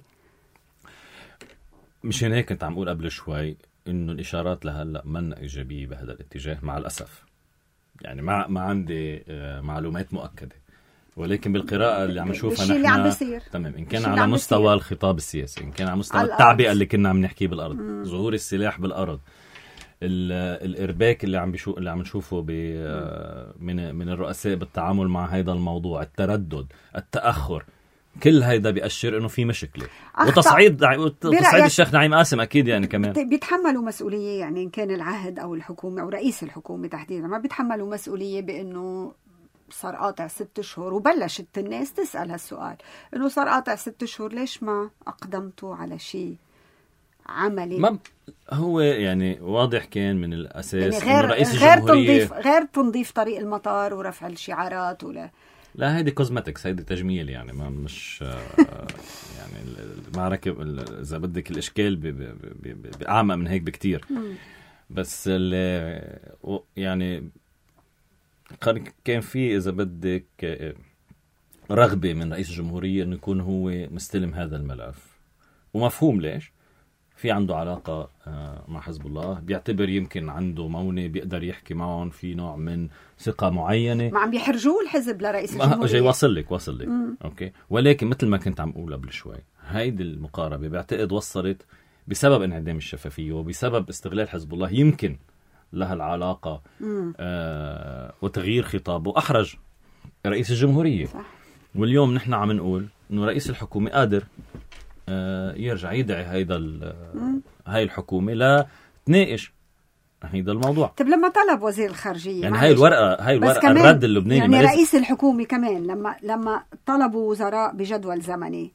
مشان هيك كنت عم أقول قبل شوي إنه الإشارات لهلأ منا إيجابية بهذا الاتجاه مع الأسف. يعني ما عندي معلومات مؤكدة، ولكن بالقراءة اللي عم نشوفها نحن تمام، إن كان على مستوى الخطاب السياسي، إن كان على مستوى التعبئة اللي كنا عم نحكي بالأرض، ظهور السلاح بالأرض، الإرباك اللي عم نشوفه من الرؤساء بالتعامل مع هذا الموضوع، التردد، التأخر، كل هيدا بيأشر إنه في مشكلة. وتصعيد الشيخ نعيم قاسم أكيد يعني كمان بيتحملوا مسؤولية، يعني إن كان العهد أو الحكومة أو رئيس الحكومة تحديدا ما بيتحملوا مسؤولية بأنه صار قاطع 6 أشهر، وبلشت الناس تسأل هالسؤال إنه صار قاطع 6 أشهر ليش ما أقدمتوا على شيء عملي. ما هو يعني واضح كان من الأساس يعني إنه رئيس الجمهورية غير تنظيف طريق المطار ورفع الشعارات ولا لا، هيدي كوزماتكس، هيدي تجميل يعني، ما مش يعني المعركة إذا بدك الإشكال بأعمق من هيك بكتير. بس يعني كان في إذا بدك رغبة من رئيس الجمهورية إنه يكون هو مستلم هذا الملف، ومفهوم ليش. في عنده علاقة مع حزب الله، بيعتبر يمكن عنده مونة بيقدر يحكي معهم في نوع من ثقة معينة. ما عم بيحرجوه الحزب لرئيس الجمهورية. جاي واصل لك أوكي. ولكن مثل ما كنت عم أقول قبل شوي، هيدي المقاربة بعتقد وصلت بسبب انعدام الشفافية وبسبب استغلال حزب الله يمكن لها العلاقة وتغيير خطابه أحرج رئيس الجمهورية. صح. واليوم نحن عم نقول إنه رئيس الحكومة قادر يرجع يدعي هاي الحكومة لا تناقش هيدا الموضوع. طب لما طلب وزير الخارجية يعني هاي الورقة الرد اللبناني يعني رئيس الحكومة كمان لما طلبوا وزراء بجدول زمني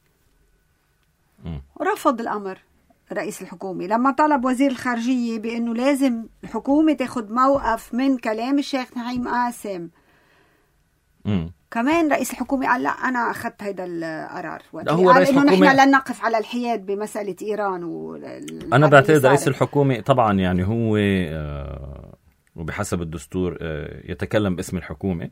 رفض الأمر. رئيس الحكومة لما طلب وزير الخارجية بأنه لازم الحكومة تاخد موقف من كلام الشيخ نعيم قاسم، كمان رئيس الحكومة قال لا أنا أخذت هيدا القرار. هو رئيس إنه الحكومة نحن لن نقف على الحياد بمسألة إيران. أنا بعتقد رئيس الحكومة طبعا يعني هو وبحسب الدستور يتكلم باسم الحكومة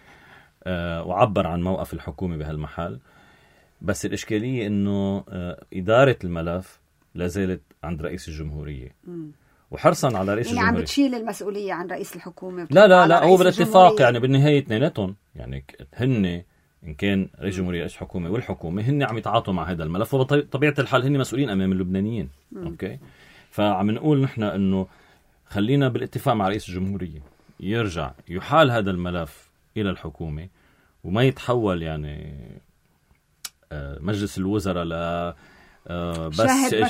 وعبر عن موقف الحكومة بهالمحل. بس الإشكالية إنه إدارة الملف لازالت عند رئيس الجمهورية وحرصا على رئيس الجمهورية. عم بتشيل المسؤولية عن رئيس الحكومة. لا هو بالاتفاق يعني بالنهاية اثنيناتهم يعني هن إن كان رئيس الجمهورية رئيس الحكومة والحكومة هن عم يتعاطوا مع هذا الملف، وبطبيعة الحال هن مسؤولين أمام اللبنانيين. أوكي. فعم نقول نحن إنه خلينا بالاتفاق مع رئيس الجمهورية يرجع يحال هذا الملف إلى الحكومة وما يتحول يعني مجلس الوزراء لا بس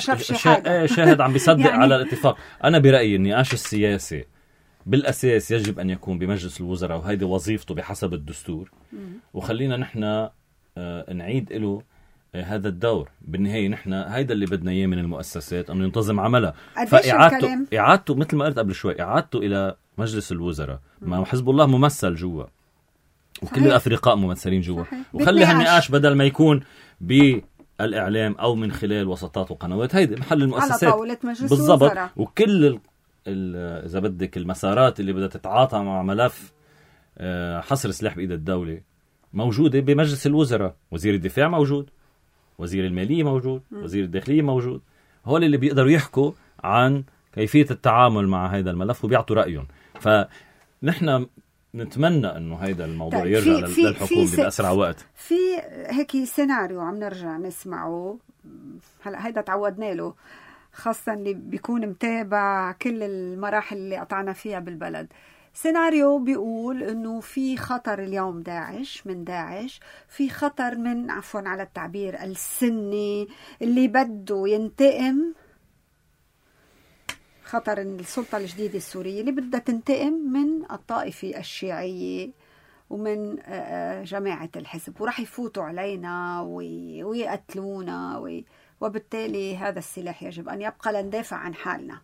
شاهد عم بيصدق يعني على الاتفاق. أنا برأيي النقاش السياسي بالأساس يجب أن يكون بمجلس الوزراء وهيدي وظيفته بحسب الدستور، وخلينا نحن نعيد له هذا الدور. بالنهاية نحن هيدا اللي بدنا إياه من المؤسسات أن ينتظم عملها. فإعادته مثل ما قلت قبل شوي إعادته إلى مجلس الوزراء ما حزب الله ممثل جوا وكل الأفرقاء ممثلين جوا، وخلي هالنقاش بدل ما يكون بالإعلام أو من خلال وسطات وقنوات هيدا محل المؤسسات على طاولة مجلس بالضبط. وكل إذا بدك المسارات اللي بدها تتعاطى مع ملف حصر سلاح بإيد الدولة موجودة بمجلس الوزراء. وزير الدفاع موجود، وزير المالية موجود، وزير الداخلية موجود. هول اللي بيقدروا يحكوا عن كيفية التعامل مع هذا الملف وبيعطوا رأيهم. فنحن نتمنى انه هيدا الموضوع يرجع للحكومة بأسرع وقت. في هيك سيناريو عم نرجع نسمعه هلا، هيدا تعودنا له، خاصة اللي بيكون متابع كل المراحل اللي قطعنا فيها بالبلد. سيناريو بيقول انه في خطر اليوم من داعش، في خطر من عفوا على التعبير السني اللي بده ينتقم، خطر السلطة الجديدة السورية اللي بدها تنتقم من الطائفة الشيعية ومن جماعة الحزب، وراح يفوتوا علينا ويقتلونا وبالتالي هذا السلاح يجب أن يبقى لندافع عن حالنا.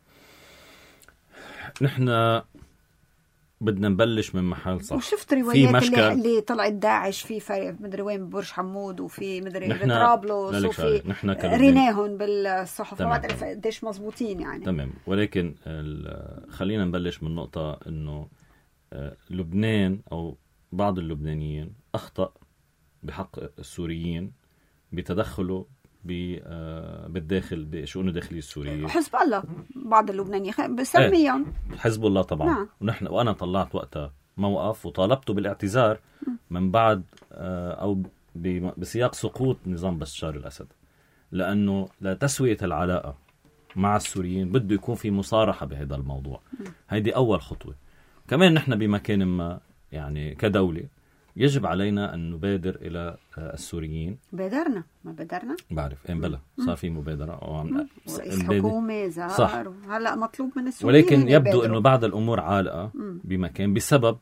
نحن بدنا نبلش من محل صح. وشفت روايات اللي طلعت داعش في مدري وين برج حمود وفي مدري طرابلس وفي ريناهن بالصحف، ما بعرف قديش مزبوطين يعني. تمام. ولكن خلينا نبلش من نقطة انه لبنان او بعض اللبنانيين اخطأ بحق السوريين بتدخله بالداخل بشؤون الداخلية السورية. حزب الله بعض اللبنانيين بسميهم حزب الله طبعا. نعم. وأنا طلعت وقتها موقف وطالبته بالاعتذار من بعد أو بسياق سقوط نظام بشار الأسد، لأنه لتسوية العلاقة مع السوريين بده يكون في مصارحة بهذا الموضوع. هيدي أول خطوة. كمان نحن بمكان ما يعني كدولة يجب علينا أن نبادر إلى السوريين. ما بادرنا بعرف بلا صار في مبادرة رئيس حكومة زار هلأ مطلوب من السوريين، ولكن يبدو أنه بعض الأمور عالقة بمكان بسبب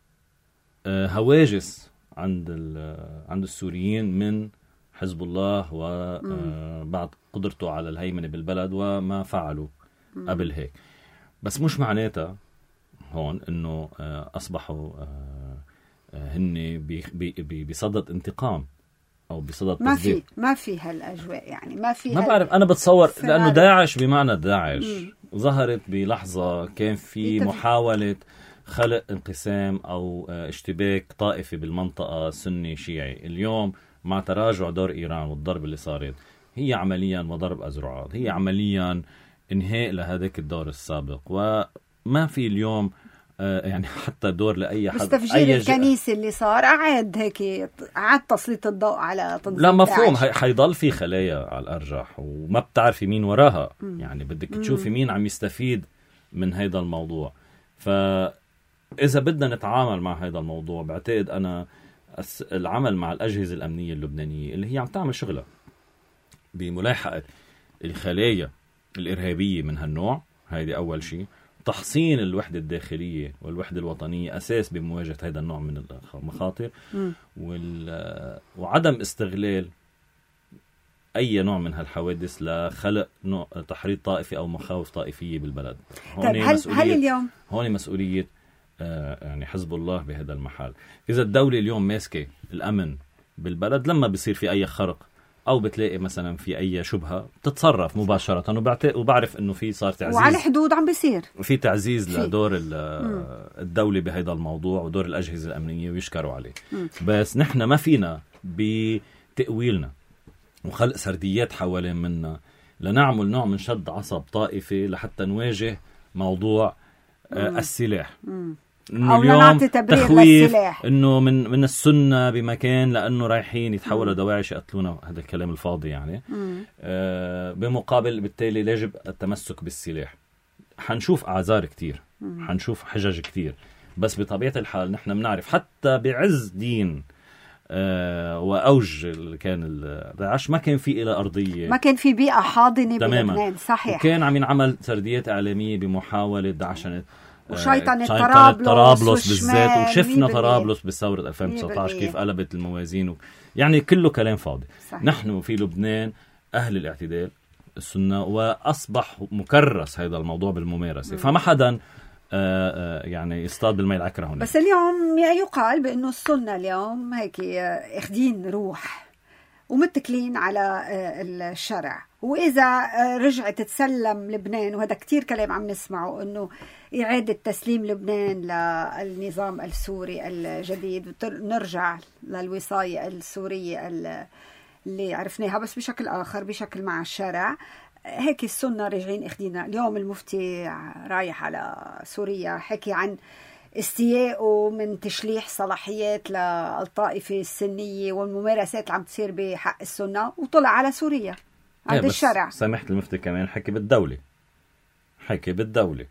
هواجس عند السوريين من حزب الله وبعض قدرته على الهيمنة بالبلد وما فعلوا قبل هيك. بس مش معناتها هون انه اصبحوا هن بصدد انتقام او بصدد تسديد. ما في هالاجواء، يعني ما بعرف. انا بتصور لانه داعش بمعنى داعش ظهرت بلحظة كان في محاولة خلق انقسام او اشتباك طائفي بالمنطقة سني شيعي. اليوم مع تراجع دور ايران والضرب اللي صارت، هي عمليا وضرب أزرعات، هي عمليا انهاء لهذاك الدور السابق. وما في اليوم يعني حتى دور لأي حد. مستفجير الكنيسة اللي صار عاد تسليط الضوء على تنظيم لا مفهوم، حيضل في خلايا على الأرجح وما بتعرفي مين وراها. يعني بدك تشوفي مين عم يستفيد من هيدا الموضوع. فإذا بدنا نتعامل مع هيدا الموضوع، بعتقد أنا العمل مع الأجهزة الأمنية اللبنانية اللي هي عم تعمل شغلها بملاحقة الخلايا الإرهابية من هالنوع، هيدي أول شيء. تحصين الوحدة الداخلية والوحدة الوطنية أساس بمواجهة هذا النوع من المخاطر، وعدم استغلال أي نوع من هالحوادث لخلق نوع تحريض طائفي أو مخاوف طائفية بالبلد. طيب هل اليوم هون مسؤولية يعني حزب الله بهذا المحل. إذا الدولة اليوم ماسكة الأمن بالبلد، لما بيصير في أي خرق أو بتلاقي مثلا في أي شبهة تتصرف مباشرة. وبعرف إنه في صار تعزيز وعلى حدود عم بيصير في تعزيز لدور الدولة بهذا الموضوع ودور الأجهزة الأمنية ويشكروا عليه. بس نحن ما فينا بتأويلنا وخلق سرديات حوالين منا لنعمل نوع من شد عصب طائفي لحتى نواجه موضوع السلاح. أو نعطي تبرير للسلاح إنه من السنة بمكان لأنه رايحين يتحولوا دواعش يقتلونا، هذا الكلام الفاضي يعني. بمقابل بالتالي يجب التمسك بالسلاح. حنشوف أعذار كتير، حنشوف حجج كتير، بس بطبيعة الحال نحن بنعرف حتى بعز دين وأوج كان داعش ما كان في إلى أرضية، ما كان في بيئة حاضنة بلبنان. صحيح. وكان عم ينعمل سرديات إعلامية بمحاولة دعشنة وشيطان طرابلس بالذات. وشفنا طرابلس بثورة 2019 كيف قلبت الموازين يعني كله كلام فاضي. صحيح. نحن في لبنان أهل الاعتدال السنة، وأصبح مكرس هذا الموضوع بالممارسة. فما حدا يعني يصطاد بالماء العكرة هنا. بس اليوم يقال بأنه السنة اليوم هيك اخدين روح ومتكلين على الشرع، وإذا رجعت تسلم لبنان، وهذا كتير كلام عم نسمعه، أنه إعادة تسليم لبنان للنظام السوري الجديد، نرجع للوصاية السورية اللي عرفناها بس بشكل آخر، بشكل مع الشرع. هيك السنة رجعين اخدينا. اليوم المفتي رايح على سوريا، حكي عن استيائه من تشليح صلاحيات للطائفة السنية والممارسات اللي عم تصير بحق السنة، وطلع على سوريا عند الشرع. سامحت المفتي كمان حكي بالدولة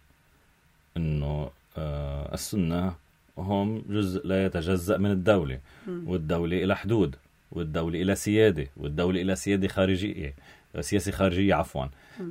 إنه السنة هم جزء لا يتجزأ من الدولة، والدولة إلى حدود، والدولة إلى سيادة، والدولة إلى سياسة خارجية عفوا.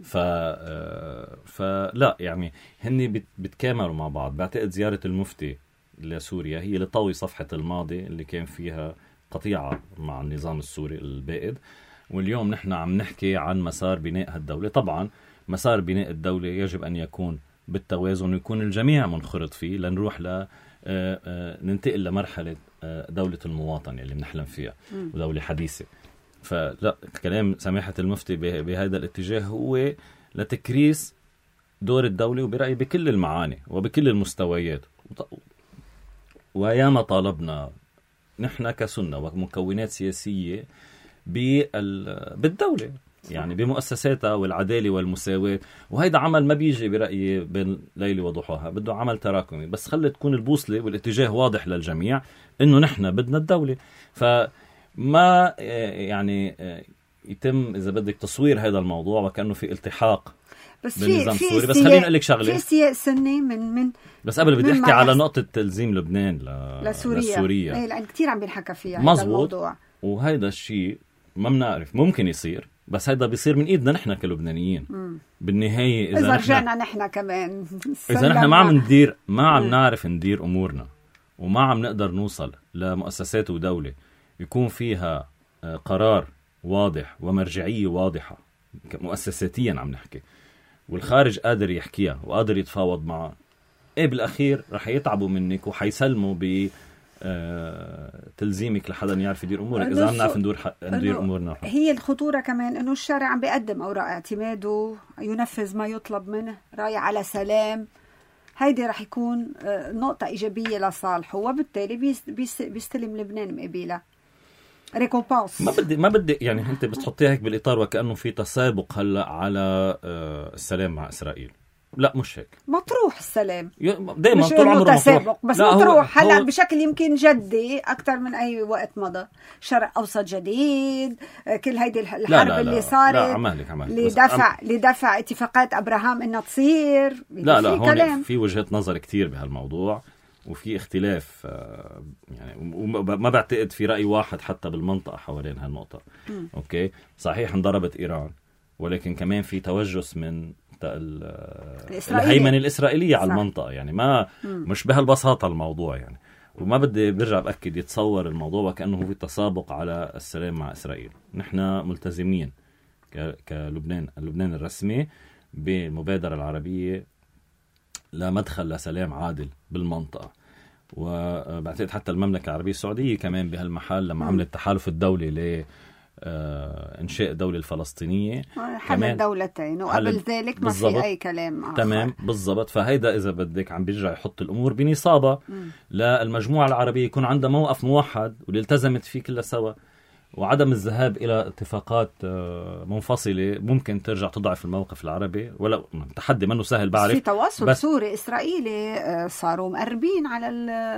فلا يعني هني بتكاملوا مع بعض. بعتقد زيارة المفتي لسوريا هي لطوي صفحة الماضي اللي كان فيها قطيعة مع النظام السوري البائد، واليوم نحن عم نحكي عن مسار بناء هالدولة. طبعا مسار بناء الدولة يجب أن يكون بالتوازن، ويكون الجميع منخرط فيه لنروح ننتقل لمرحلة دولة المواطن اللي بنحلم فيها، ودولة حديثة. فلا كلام سماحة المفتي بهذا الاتجاه هو لتكريس دور الدولة، وبرأيي بكل المعاني وبكل المستويات. وياما طالبنا نحن كسنة ومكونات سياسية بالدولة، يعني بمؤسساتها والعدالة والمساواة. وهيدا عمل ما بيجي برأيي بين ليلة وضحاها، بده عمل تراكمي. بس خلي تكون البوصلة والاتجاه واضح للجميع إنه نحن بدنا الدولة. فما يعني يتم إذا بدك تصوير هذا الموضوع وكأنه في التحاق بالنظام السوري. بس خليني أقول لك شغلة، في استياء سني من بس قبل بدي أحكي على نقطة تلزيم لبنان لسوريا. إيه، لأن كتير عم بنحكى فيها هذا الموضوع. وهيدا الشيء ما بنعرف ممكن يصير، بس هيدا بيصير من إيدنا نحن كلبنانيين. بالنهاية إذا رجعنا نحن كمان إذا نحن ما عم نعرف ندير أمورنا، وما عم نقدر نوصل لمؤسسات ودولة يكون فيها قرار واضح ومرجعية واضحة مؤسساتيا عم نحكي، والخارج قادر يحكيها وقادر يتفاوض معها، ايه بالاخير رح يتعبوا منك وحيسلموا ب تلزيمك لحدا يعرف يدير امورك اذا عم نعرف ندير امورنا. هي الخطوره كمان انه الشارع عم بيقدم اوراق اعتماده، ينفذ ما يطلب منه، رايح على سلام. هيدي رح يكون نقطه ايجابيه لصالحه، وبالتالي بيستلم لبنان مقابلها ريكومبانس. ما بدي يعني انت بس تحطيها هيك بالاطار وكانه في تسابق هلا على السلام مع اسرائيل. لا مش هيك. مطروح السلام دائما طول عمره تسابق، بس مطروح هلا بشكل يمكن جدي اكثر من اي وقت مضى. شرق اوسط جديد، كل هيدي الحرب اللي صارت، لدفع اتفاقات ابراهام انها تصير. لا هون في وجهة نظر كتير بهالموضوع وفي اختلاف يعني، وما بعتقد في رأي واحد حتى بالمنطقة حوالين هالنقطة. اوكي صحيح انضربت ايران، ولكن كمان في توجس من الهيمنة الإسرائيلية على المنطقة، يعني ما مش بهالبساطة الموضوع يعني. وما بدي برجع بأكد يتصور الموضوع وكأنه هو تسابق على السلام مع إسرائيل. نحن ملتزمين اللبنان الرسمي بالمبادرة العربية لمدخل لسلام عادل بالمنطقة. وبعتقد حتى المملكة العربية السعودية كمان بهالمحل لما عملت التحالف الدولي إنشاء الدولة الفلسطينية حل دولتين، وقبل ذلك ما في أي كلام آخر. تمام بالضبط. فهيدا إذا بدك عم بيرجع يحط الأمور بنصابة للمجموعة العربية يكون عندها موقف موحد واللي التزمت فيه كلها سوا، وعدم الذهاب إلى اتفاقات منفصلة ممكن ترجع تضعف الموقف العربي. ولا تحدي منه سهل بعرف، في تواصل سوري إسرائيلي صاروا مقربين على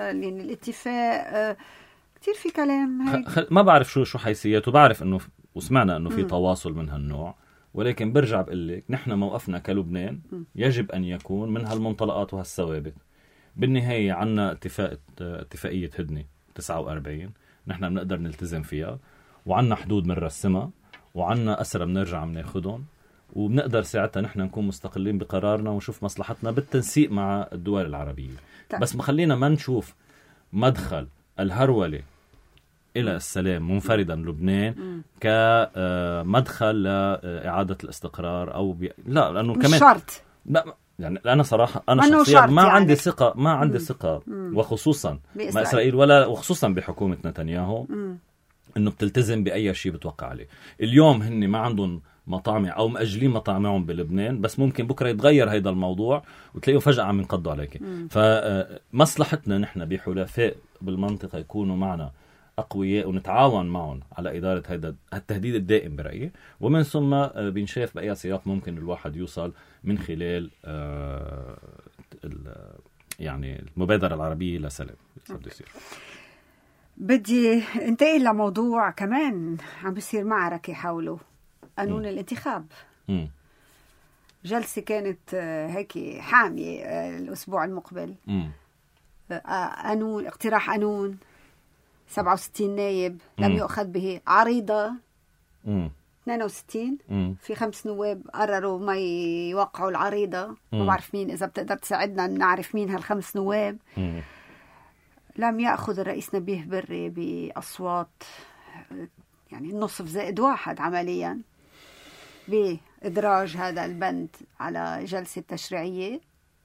الاتفاق، كتير في كلام هيك. ما بعرف شو حيثياته، بعرف انه وسمعنا انه في تواصل من هالنوع، ولكن برجع بقول لك نحن موقفنا كلبنان يجب ان يكون من هالمنطلقات وهالثوابت. بالنهايه عنا اتفاقيه هدنه 49 نحن بنقدر نلتزم فيها، وعنا حدود بنرسمها، وعنا اسرى بنرجع بناخذهم، وبنقدر ساعتها نحن نكون مستقلين بقرارنا ونشوف مصلحتنا بالتنسيق مع الدول العربيه. بس ما خلينا ما نشوف مدخل الهرولة إلى السلام منفردا لبنان كمدخل لإعادة الاستقرار أو لا، لأنه مش كمان شرط. لا يعني أنا صراحة شخصيا ما يعني. عندي ثقة وخصوصا مع إسرائيل وخصوصا بحكومة نتنياهو إنه بتلتزم بأي شيء بتوقع عليه. اليوم هن ما عندهم مطاعم أو مأجلين مطاعمهم بلبنان، بس ممكن بكرة يتغير هيدا الموضوع وتلاقيه فجأة عم ينقضوا عليك. فمصلحتنا نحن بحلفاء بالمنطقة يكونوا معنا أقوياء ونتعاون معهم على إدارة هذا التهديد الدائم برأيي، ومن ثم بنشاف بأي سياق ممكن الواحد يوصل من خلال يعني المبادرة العربية لسلام. بدي انتقل لموضوع كمان عم بيصير معركة حوله، قانون الانتخاب. جلسة كانت هيك حامية الأسبوع المقبل. قانون اقتراح قانون 67 نائب لم يؤخذ به، عريضة 62 في 5 نواب قرروا ما يوقعوا العريضة. ما بعرف مين، إذا بتقدر تساعدنا نعرف مين هال5 نواب. لم يأخذ الرئيس نبيه بري بأصوات يعني النصف زائد 1 عمليا بإدراج هذا البند على جلسة تشريعية.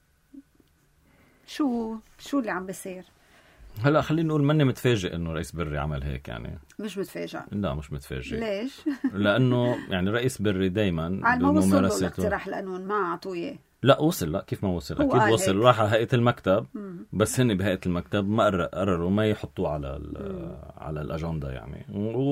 شو اللي عم بيصير هلا؟ خلينا نقول ماني متفاجئ انه رئيس بري عمل هيك يعني. مش متفاجئ؟ لا مش متفاجئ. ليش؟ لانه يعني رئيس بري دايما بممارسته اقتراح القانون ما اعطوه اياه. لا وصل، لا كيف ما وصل، اكيد وصل. راح على هيئة المكتب بس هن بهيئة المكتب ما قرروا ما يحطوه على الاجنده يعني.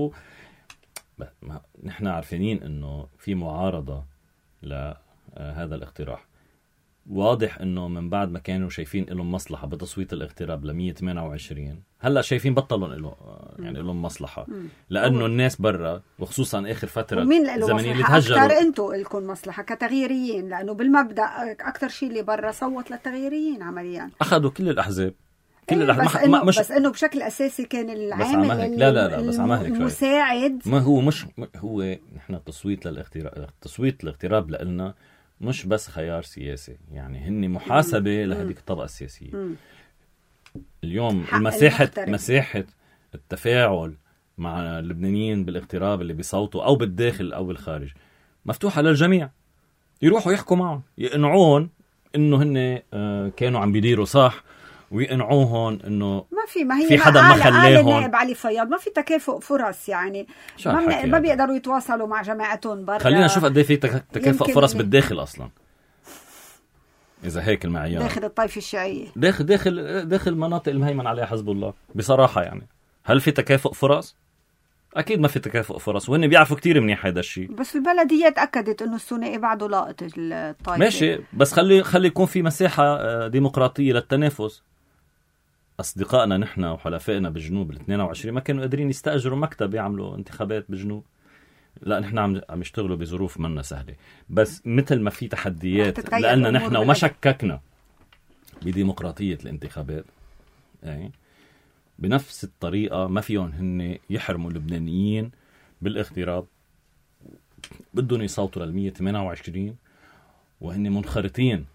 نحن عارفين انه في معارضة لهذا الاقتراح. واضح انه من بعد ما كانوا شايفين لهم مصلحة بتصويت الاغتراب ل 128 هلا شايفين بطلوا لهم مصلحة، لانه الناس برا وخصوصا اخر فترة زمنية اللي تهجروا. اكثر انتم لكم مصلحة كتغييريين، لانه بالمبدأ اكثر شيء اللي برا صوت للتغييريين عمليا. اخذوا كل الاحزاب بس انه بشكل اساسي كان العامل بس المساعد. ما هو مش هو نحن تصويت الاغتراب لنا مش بس خيار سياسي، يعني هن محاسبة لهذيك الطبقة السياسية. اليوم مساحة التفاعل مع اللبنانيين بالاغتراب اللي بيصوتوا أو بالداخل أو بالخارج مفتوحة للجميع، يروحوا يحكوا معهم، يقنعون إنه هن كانوا عم بيديروا صح، ويقنعوهم إنه ما هي في حدا ما خلاهم. نائب علي فياض ما في تكافؤ فرص، يعني ما بيقدروا يتواصلوا مع جماعتهم برا. خلينا نشوف قد ايه في تكافؤ فرص بالداخل اصلا، اذا هيك المعيار داخل الطائفه الشيعيه، داخل مناطق المهيمن عليها حزب الله. بصراحه يعني هل في تكافؤ فرص؟ اكيد ما في تكافؤ فرص، وهن بيعرفوا كتير منيح هذا الشيء. بس البلديه تاكدت انه الثنائي بعده لاقط الطائفه. ماشي، بس خلي يكون في مساحه ديمقراطيه للتنافس. اصدقائنا نحن وحلفائنا بالجنوب ال 22 ما كانوا قادرين يستاجروا مكتب يعملوا انتخابات بالجنوب. لا، نحن عم يشتغلوا بظروف منا سهله، بس مثل ما في تحديات لان نحن وما شككنا بديمقراطيه الانتخابات، يعني بنفس الطريقه ما فيهم هن يحرموا اللبنانيين بالاغتراب. بدهم يصوتوا لل 128 وهن منخرطين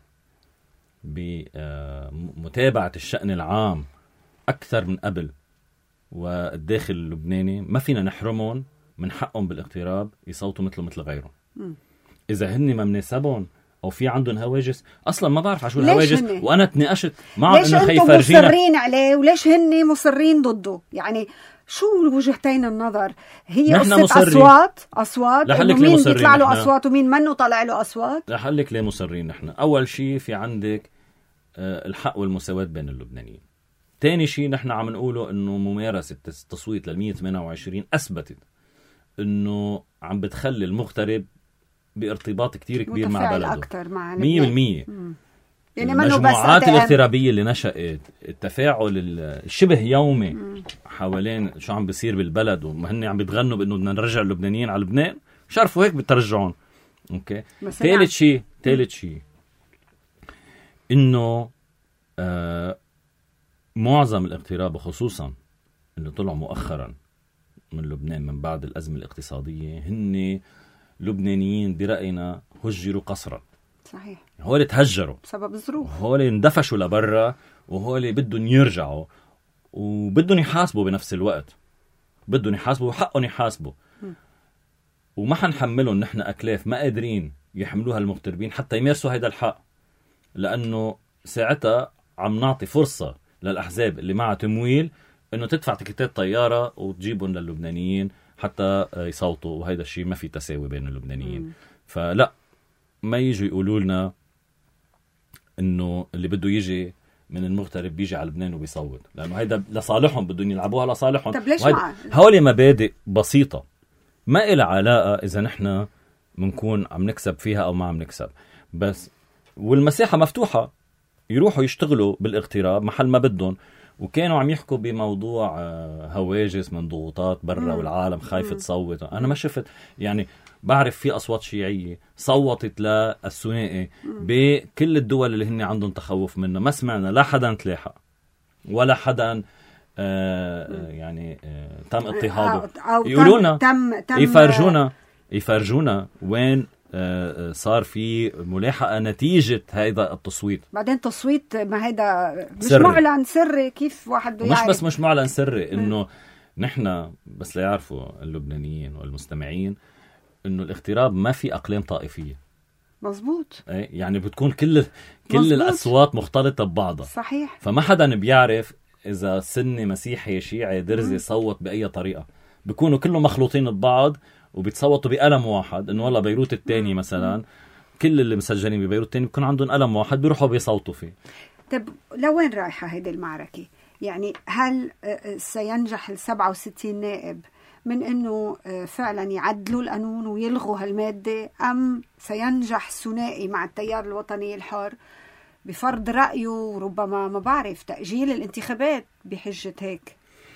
بمتابعه الشأن العام اكثر من قبل، والداخل اللبناني ما فينا نحرمهم من حقهم بالاغتراب يصوتوا مثل غيرهم. إذا هن ما مناسبهم أو في عندهم هواجس، أصلا ما بعرف عشو الهواجس، وأنا تناقشت معهم إنه خايف فرجينا. ليش أنتم مصرين عليه وليش هن مصرين ضده؟ يعني شو وجهتين النظر؟ هي قصة أصوات إنه مين بيطلع له أصوات ومين منه طلع له أصوات. رح لك ليه مصرين نحن. أول شيء في عندك الحق والمساواة بين اللبنانيين. تاني شيء نحن عم نقوله إنه ممارسة التصويت لل 128 أثبتت إنه عم بتخلي المغترب بارتباط كتير كبير مع بلده أكتر مع 100%. يعني المجموعات الاغترابية اللي نشأت، التفاعل الشبه يومي حوالين شو عم بيصير بالبلد، وهن عم بيتغنوا بأنه بدنا نرجع اللبنانيين على لبنان، مش عارفوا هيك بترجعون. أوكي. ثالث شيء إنه معظم الاغتراب، خصوصا اللي طلعوا مؤخرا من لبنان من بعد الأزمة الاقتصادية، هن لبنانيين برأينا هجروا قصرا. صحيح. هول تهجروا بسبب الظروف، هول اندفشوا لبرا، وهول بدهم يرجعوا وبدهم يحاسبوا بنفس الوقت، بدهم يحاسبوا وحقهم يحاسبوا. وما حنحملهم نحن أكلاف ما قادرين يحملوها المغتربين حتى يمارسوا هيدا الحق، لأنه ساعتها عم نعطي فرصة للأحزاب اللي معها تمويل إنه تدفع تكتات طيارة وتجيبهم للبنانيين حتى يصوتوا، وهيدا الشيء ما في تساوي بين اللبنانيين. فلا، ما يجوا يقولوا لنا إنه اللي بده يجي من المغترب بيجي على لبنان وبيصوت، لأنه هيدا لصالحهم، بدهم يلعبوها لصالحهم. طب ليش هولي مبادئ بسيطة ما إلها علاقة إذا نحن منكون عم نكسب فيها أو ما عم نكسب، بس والمساحة مفتوحة يروحوا يشتغلوا بالاغتراب محل ما بدهم. وكانوا عم يحكوا بموضوع هواجس من ضغوطات برا والعالم خايفة تصوت. أنا ما شفت، يعني بعرف في أصوات شيعية صوتت للثنائي بكل الدول اللي هن عندهم تخوف منه، ما سمعنا لا حدا تلاحق ولا حدا يعني تم اضطهاده. يقولونا يفرجونا وين صار في ملاحقة نتيجة هذا التصويت. بعدين تصويت ما هيدا مش معلن سري، كيف واحد بده يعرف؟ مش بس مش معلن سري، إنه نحن بس ليعرفوا اللبنانيين والمستمعين إنه الاغتراب ما في أقلام طائفية. مظبوط. يعني بتكون كل الأصوات مختلطة ببعضها. صحيح. فما حدا بيعرف إذا سني مسيحي شيعي درزي صوت بأي طريقة، بيكونوا كلهم مخلوطين ببعض وبيتصوتوا بقلم واحد. إنه والله بيروت التاني مثلا كل اللي مسجلين ببيروت التاني بيكون عندهم قلم واحد بيروحوا بيصوتوا فيه. طب لوين رايحة هيدي المعركة؟ يعني هل سينجح 67 نائب من إنه فعلا يعدلوا القانون ويلغوا هالمادة، أم سينجح ثنائي مع التيار الوطني الحر بفرض رأيه وربما ما بعرف تأجيل الانتخابات بحجة هيك؟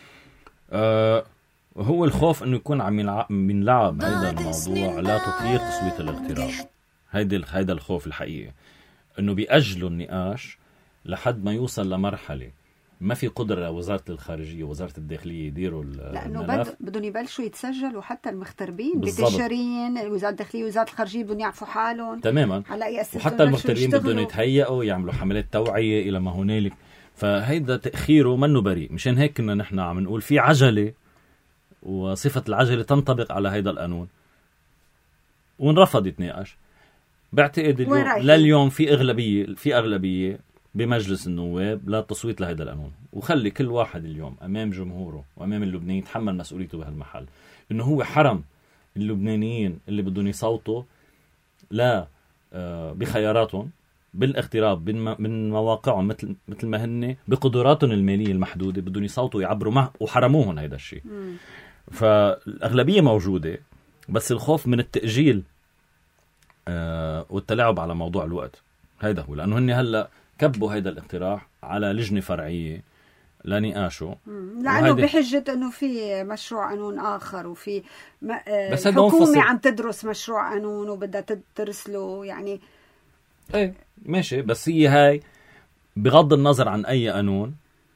هو الخوف إنه يكون عم ينلعب هذا الموضوع لا تطير تصويت الاغتراب. هيدا الخوف الحقيقي، إنه بيأجلوا النقاش لحد ما يوصل لمرحلة ما في قدرة وزارة الخارجية ووزارة الداخلية يديروا لأنه بدهم يبلشوا يتسجلوا حتى المغتربين بتشرين وزارة الداخلية ووزارة الخارجية بدهم يعرفوا حالهم تماما، وحتى المغتربين بدهم يتهيئوا يعملوا حملات توعية إلى ما هنالك. فهيدا تأخيره منه بريء. مشان هيك كنا نحن عم نقول في عجلة، وصفة العجلة تنطبق على هيدا القانون، ونرفض يتناقش. بعتقد اليوم لليوم في أغلبية بمجلس النواب لا تصويت لهذا القانون، وخلي كل واحد اليوم أمام جمهوره وأمام اللبنانيين يتحمل مسؤوليته بهالمحل، إنه هو حرم اللبنانيين اللي بدهم يصوتوا لا بخياراتهم بالاغتراب من مواقعهم مثل ما هن بقدراتهم المالية المحدودة بدهم يصوتوا يعبروا وحرموهم هذا الشيء. فالأغلبية موجودة، بس الخوف من التأجيل والتلاعب على موضوع الوقت هيدا هو، لأنه هن هلأ كبوا هيدا الاقتراح على لجنة فرعية لنقاشه، لأنه بحجة أنه في مشروع قانون آخر وفي بس الحكومة عم تدرس مشروع قانون وبدها تدرس له يعني. ايه ماشي، بس هي هاي بغض النظر عن أي قانون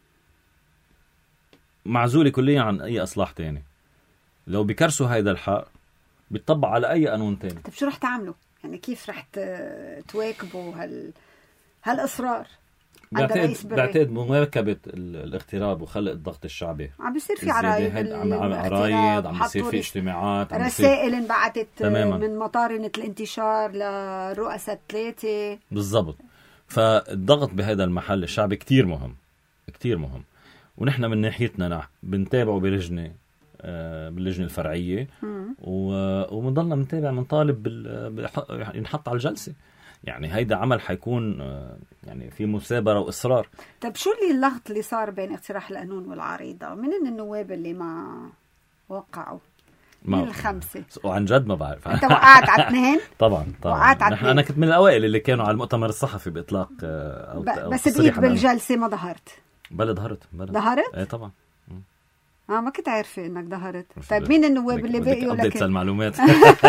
معزولة كليا عن أي إصلاح تاني. لو بكرسوا هيدا الحق بيطبق على أي قانون تاني. طب شو رح تعملوا؟ يعني كيف رح تواكبوا هالإصرار؟ بعتقد مواكبة الاغتراب وخلق الضغط الشعبي عم بيصير في عرايض، عم بيصير في اجتماعات، رسائل انبعتت من مطارنة الانتشار للرؤساء 3 بالضبط. فالضغط بهذا المحل الشعبي كتير مهم كتير مهم، ونحن من ناحيتنا بنتابعه باللجنة الفرعية، ومنضلنا منتابع منطالب ينحط على الجلسة. يعني هيدا عمل حيكون يعني في مثابرة وإصرار. طب شو اللغط اللي صار بين اقتراح القانون والعريضة؟ من النواب اللي ما وقعوا؟ من 5؟ وعن جد ما بعرف. انت وقعت على 2؟ طبعا وقعت على 2. انا كنت من الاوائل اللي كانوا على المؤتمر الصحفي باطلاق بس بقيت بالجلسة ما ظهرت. بلا ظهرت. ايه طبعا. ما كنت عارفة انك ظهرت. طيب مين النواب اللي بقيوا لك المعلومات؟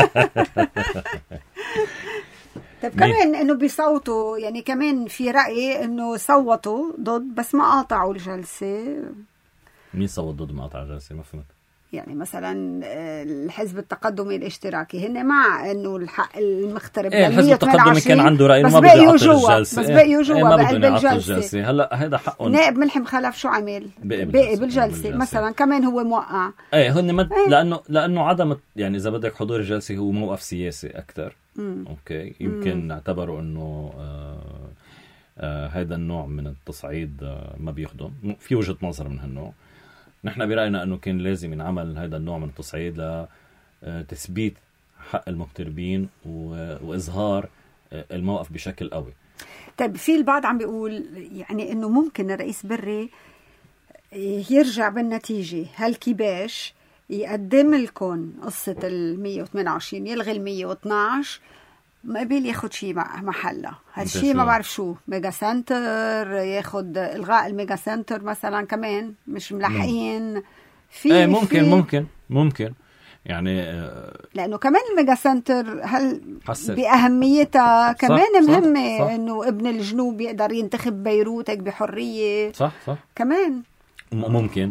طيب كمان انه بيصوتوا، يعني كمان في رأي انه صوتوا ضد بس ما قاطعوا الجلسة. مين صوت ضد ما قاطع الجلسة؟ ما فهمت. يعني مثلا الحزب التقدمي الاشتراكي هن مع انه الحق المغترب الحزب التقدمي كان عنده رأي ما بقيوا جوا، بس بقيوا جوا بقلب الجلسة. هلا هذا حقهم. نائب ملحم خلف شو عمل؟ بقي بالجلسة مثلا، كمان هو موقع. هن لانه عدم يعني اذا بدك حضور الجلسة هو موقف سياسي اكثر. اوكي يمكن اعتبروا انه هذا النوع من التصعيد ما بيخدم، في وجهة نظر من هالنوع. نحن برأينا أنه كان لازم ينعمل هذا النوع من التصعيد لتثبيت حق المغتربين وإظهار الموقف بشكل قوي. طيب في البعض عم بيقول يعني أنه ممكن الرئيس بري يرجع بالنتيجة هالكباش يقدم لكم قصة 128 يلغي 112 ما قبل ياخد شيء محلها. هالشيء ما بعرف شو ميجا سنتر، ياخد إلغاء الميجا سنتر مثلا، كمان مش ملحقين في ممكن يعني لأنه كمان الميجا سنتر هل بأهميتها كمان مهمة إنه ابن الجنوب يقدر ينتخب بيروت بحرية. صح كمان ممكن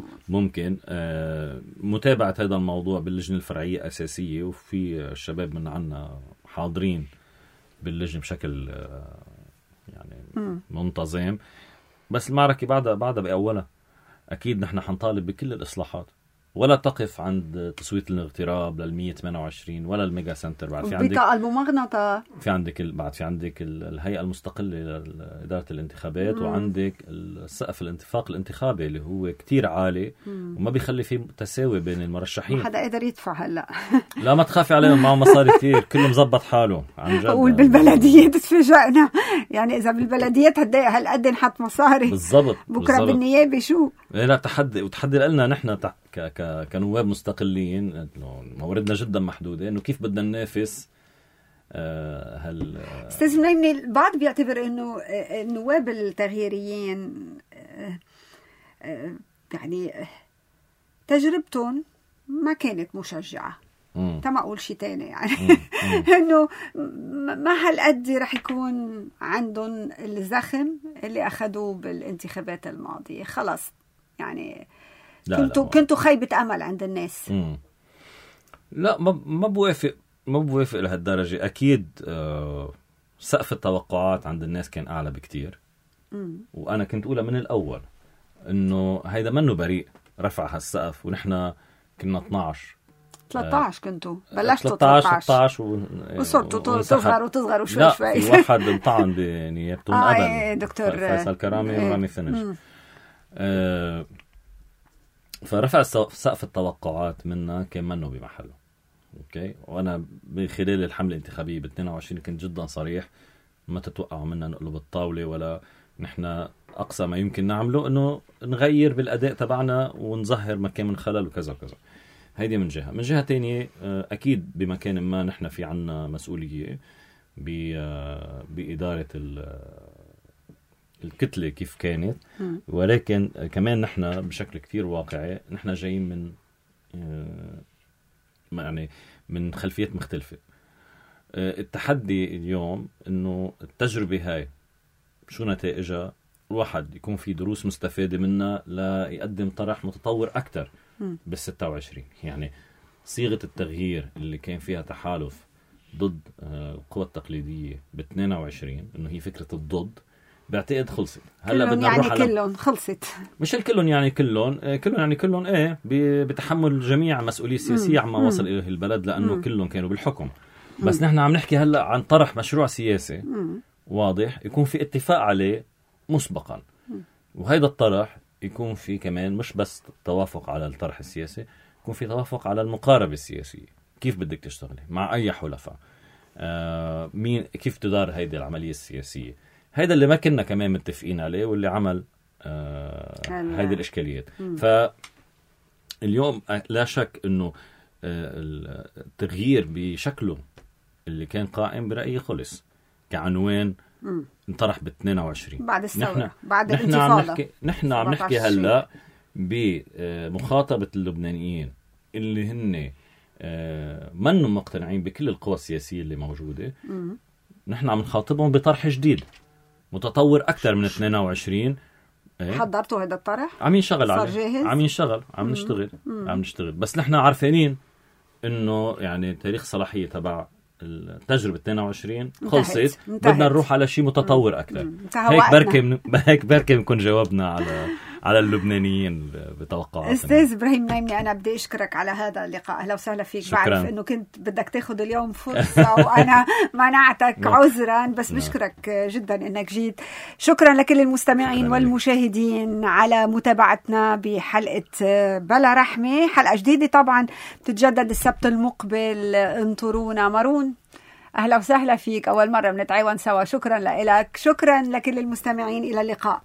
متابعة هذا الموضوع باللجنة الفرعية أساسية، وفي الشباب من عنا حاضرين باللجنة بشكل يعني منتظم. بس المعركة بعدها بأولها أكيد نحن حنطالب بكل الإصلاحات، ولا تقف عند تصويت الاغتراب لل128 ولا الميجا سنتر. بعد في عندك الممغنطة، في عندك الهيئة المستقلة لإدارة الانتخابات، وعندك السقف الاتفاق الانتخابي اللي هو كتير عالي وما بيخلي فيه تساوي بين المرشحين. ما حدا قادر يدفع هلا. لا ما تخافي عليهم، معهم مصاري كتير، كله مزبط حاله عن جد. وبالبلديات تفاجئنا، يعني إذا بالبلديات هالقد نحط مصاري بالضبط بكرة بالنيابة شو؟ لا تحدي لنا نحن كنواب مستقلين، مواردنا جدا محدودة، إنه كيف بدنا ننافس استاذ منيمني. البعض بيعتبر إنه النواب التغييريين يعني تجربتهم ما كانت مشجعة. تما أقول شيء تاني يعني إنه ما هالقد رح يكون عندهم الزخم اللي أخذوه بالانتخابات الماضية. خلاص يعني كنتوا خيبة أمل عند الناس. لا ما بوافق لهالدرجة. أكيد سقف التوقعات عند الناس كان أعلى بكتير، وأنا كنت أقولها من الأول إنه هيدا منه بريء رفع هالسقف، ونحن كنا 12 13 كنتوا بلشتوا 13 وصرتوا تصغروا شوي لا شوي. في واحد انطعن بنيابته من قبل دكتور فيصل كرامي ورامي فنج. فرفع سقف التوقعات منا كان منه بمحله. اوكي، وانا بخلال الحمله الانتخابيه ب 22 كنت جدا صريح، ما تتوقعوا منا نقلب الطاوله، ولا نحن اقصى ما يمكن نعمله انه نغير بالاداء تبعنا ونظهر مكان من خلل وكذا وكذا. هيدي من جهه. من جهه تانية اكيد بمكان ما نحن في عنا مسؤوليه باداره الكتله كيف كانت، ولكن كمان نحن بشكل كتير واقعي نحن جايين من يعني من خلفيات مختلفه. التحدي اليوم انه التجربه هاي شو نتائجها، الواحد يكون في دروس مستفاده منها ليقدم طرح متطور اكثر بال26. يعني صيغه التغيير اللي كان فيها تحالف ضد القوى التقليديه ب22 انه هي فكره الضد، بعتقد خلصت. هلا بدنا نروح على كلهم خلصت، مش الكلهم يعني كلهم ايه بتحمل جميع مسؤوليه سياسيه عما وصل اليه البلد، لانه كلهم كانوا بالحكم. بس نحن عم نحكي هلا عن طرح مشروع سياسي واضح يكون في اتفاق عليه مسبقا، وهيدا الطرح يكون في كمان مش بس توافق على الطرح السياسي، يكون في توافق على المقاربه السياسيه. كيف بدك تشتغلي مع اي حلفاء، مين، كيف تدار هيدي العمليه السياسيه. هيدا اللي ما كنا كمان متفقين عليه، واللي عمل هيدي الإشكاليات. فاليوم لا شك أنه التغيير بشكله اللي كان قائم برأيي خلص كعنوان انطرح ب22 بعد الثورة، بعد الانتفاضة. نحن عم نحكي هلأ بمخاطبة اللبنانيين اللي هن منهم مقتنعين بكل القوى السياسية اللي موجودة. نحن عم نخاطبهم بطرح جديد متطور أكثر من 22. حضرتوا هذا الطرح؟ عم ينشغل عليه، عم نشتغل. بس نحن عارفينين إنه يعني تاريخ صلاحية تبع التجربة 22 خلصت، بدنا نروح على شيء متطور أكثر. هيك بركة بنكون جاوبنا على اللبنانيين بتوقعات. أستاذ إبراهيم نايمني، أنا بدي أشكرك على هذا اللقاء. أهلا وسهلا فيك. شكراً. بعرف أنه كنت بدك تاخد اليوم فرصة وأنا منعتك عذرا، بس بشكرك جدا أنك جيت. شكرا لكل المستمعين والمشاهدين على متابعتنا بحلقة بلا رحمة. حلقة جديدة طبعا تتجدد السبت المقبل، انطرونا. مارون، أهلا وسهلا فيك، أول مرة بنتعاون سوا. شكرا لك، شكرا لكل المستمعين، إلى اللقاء.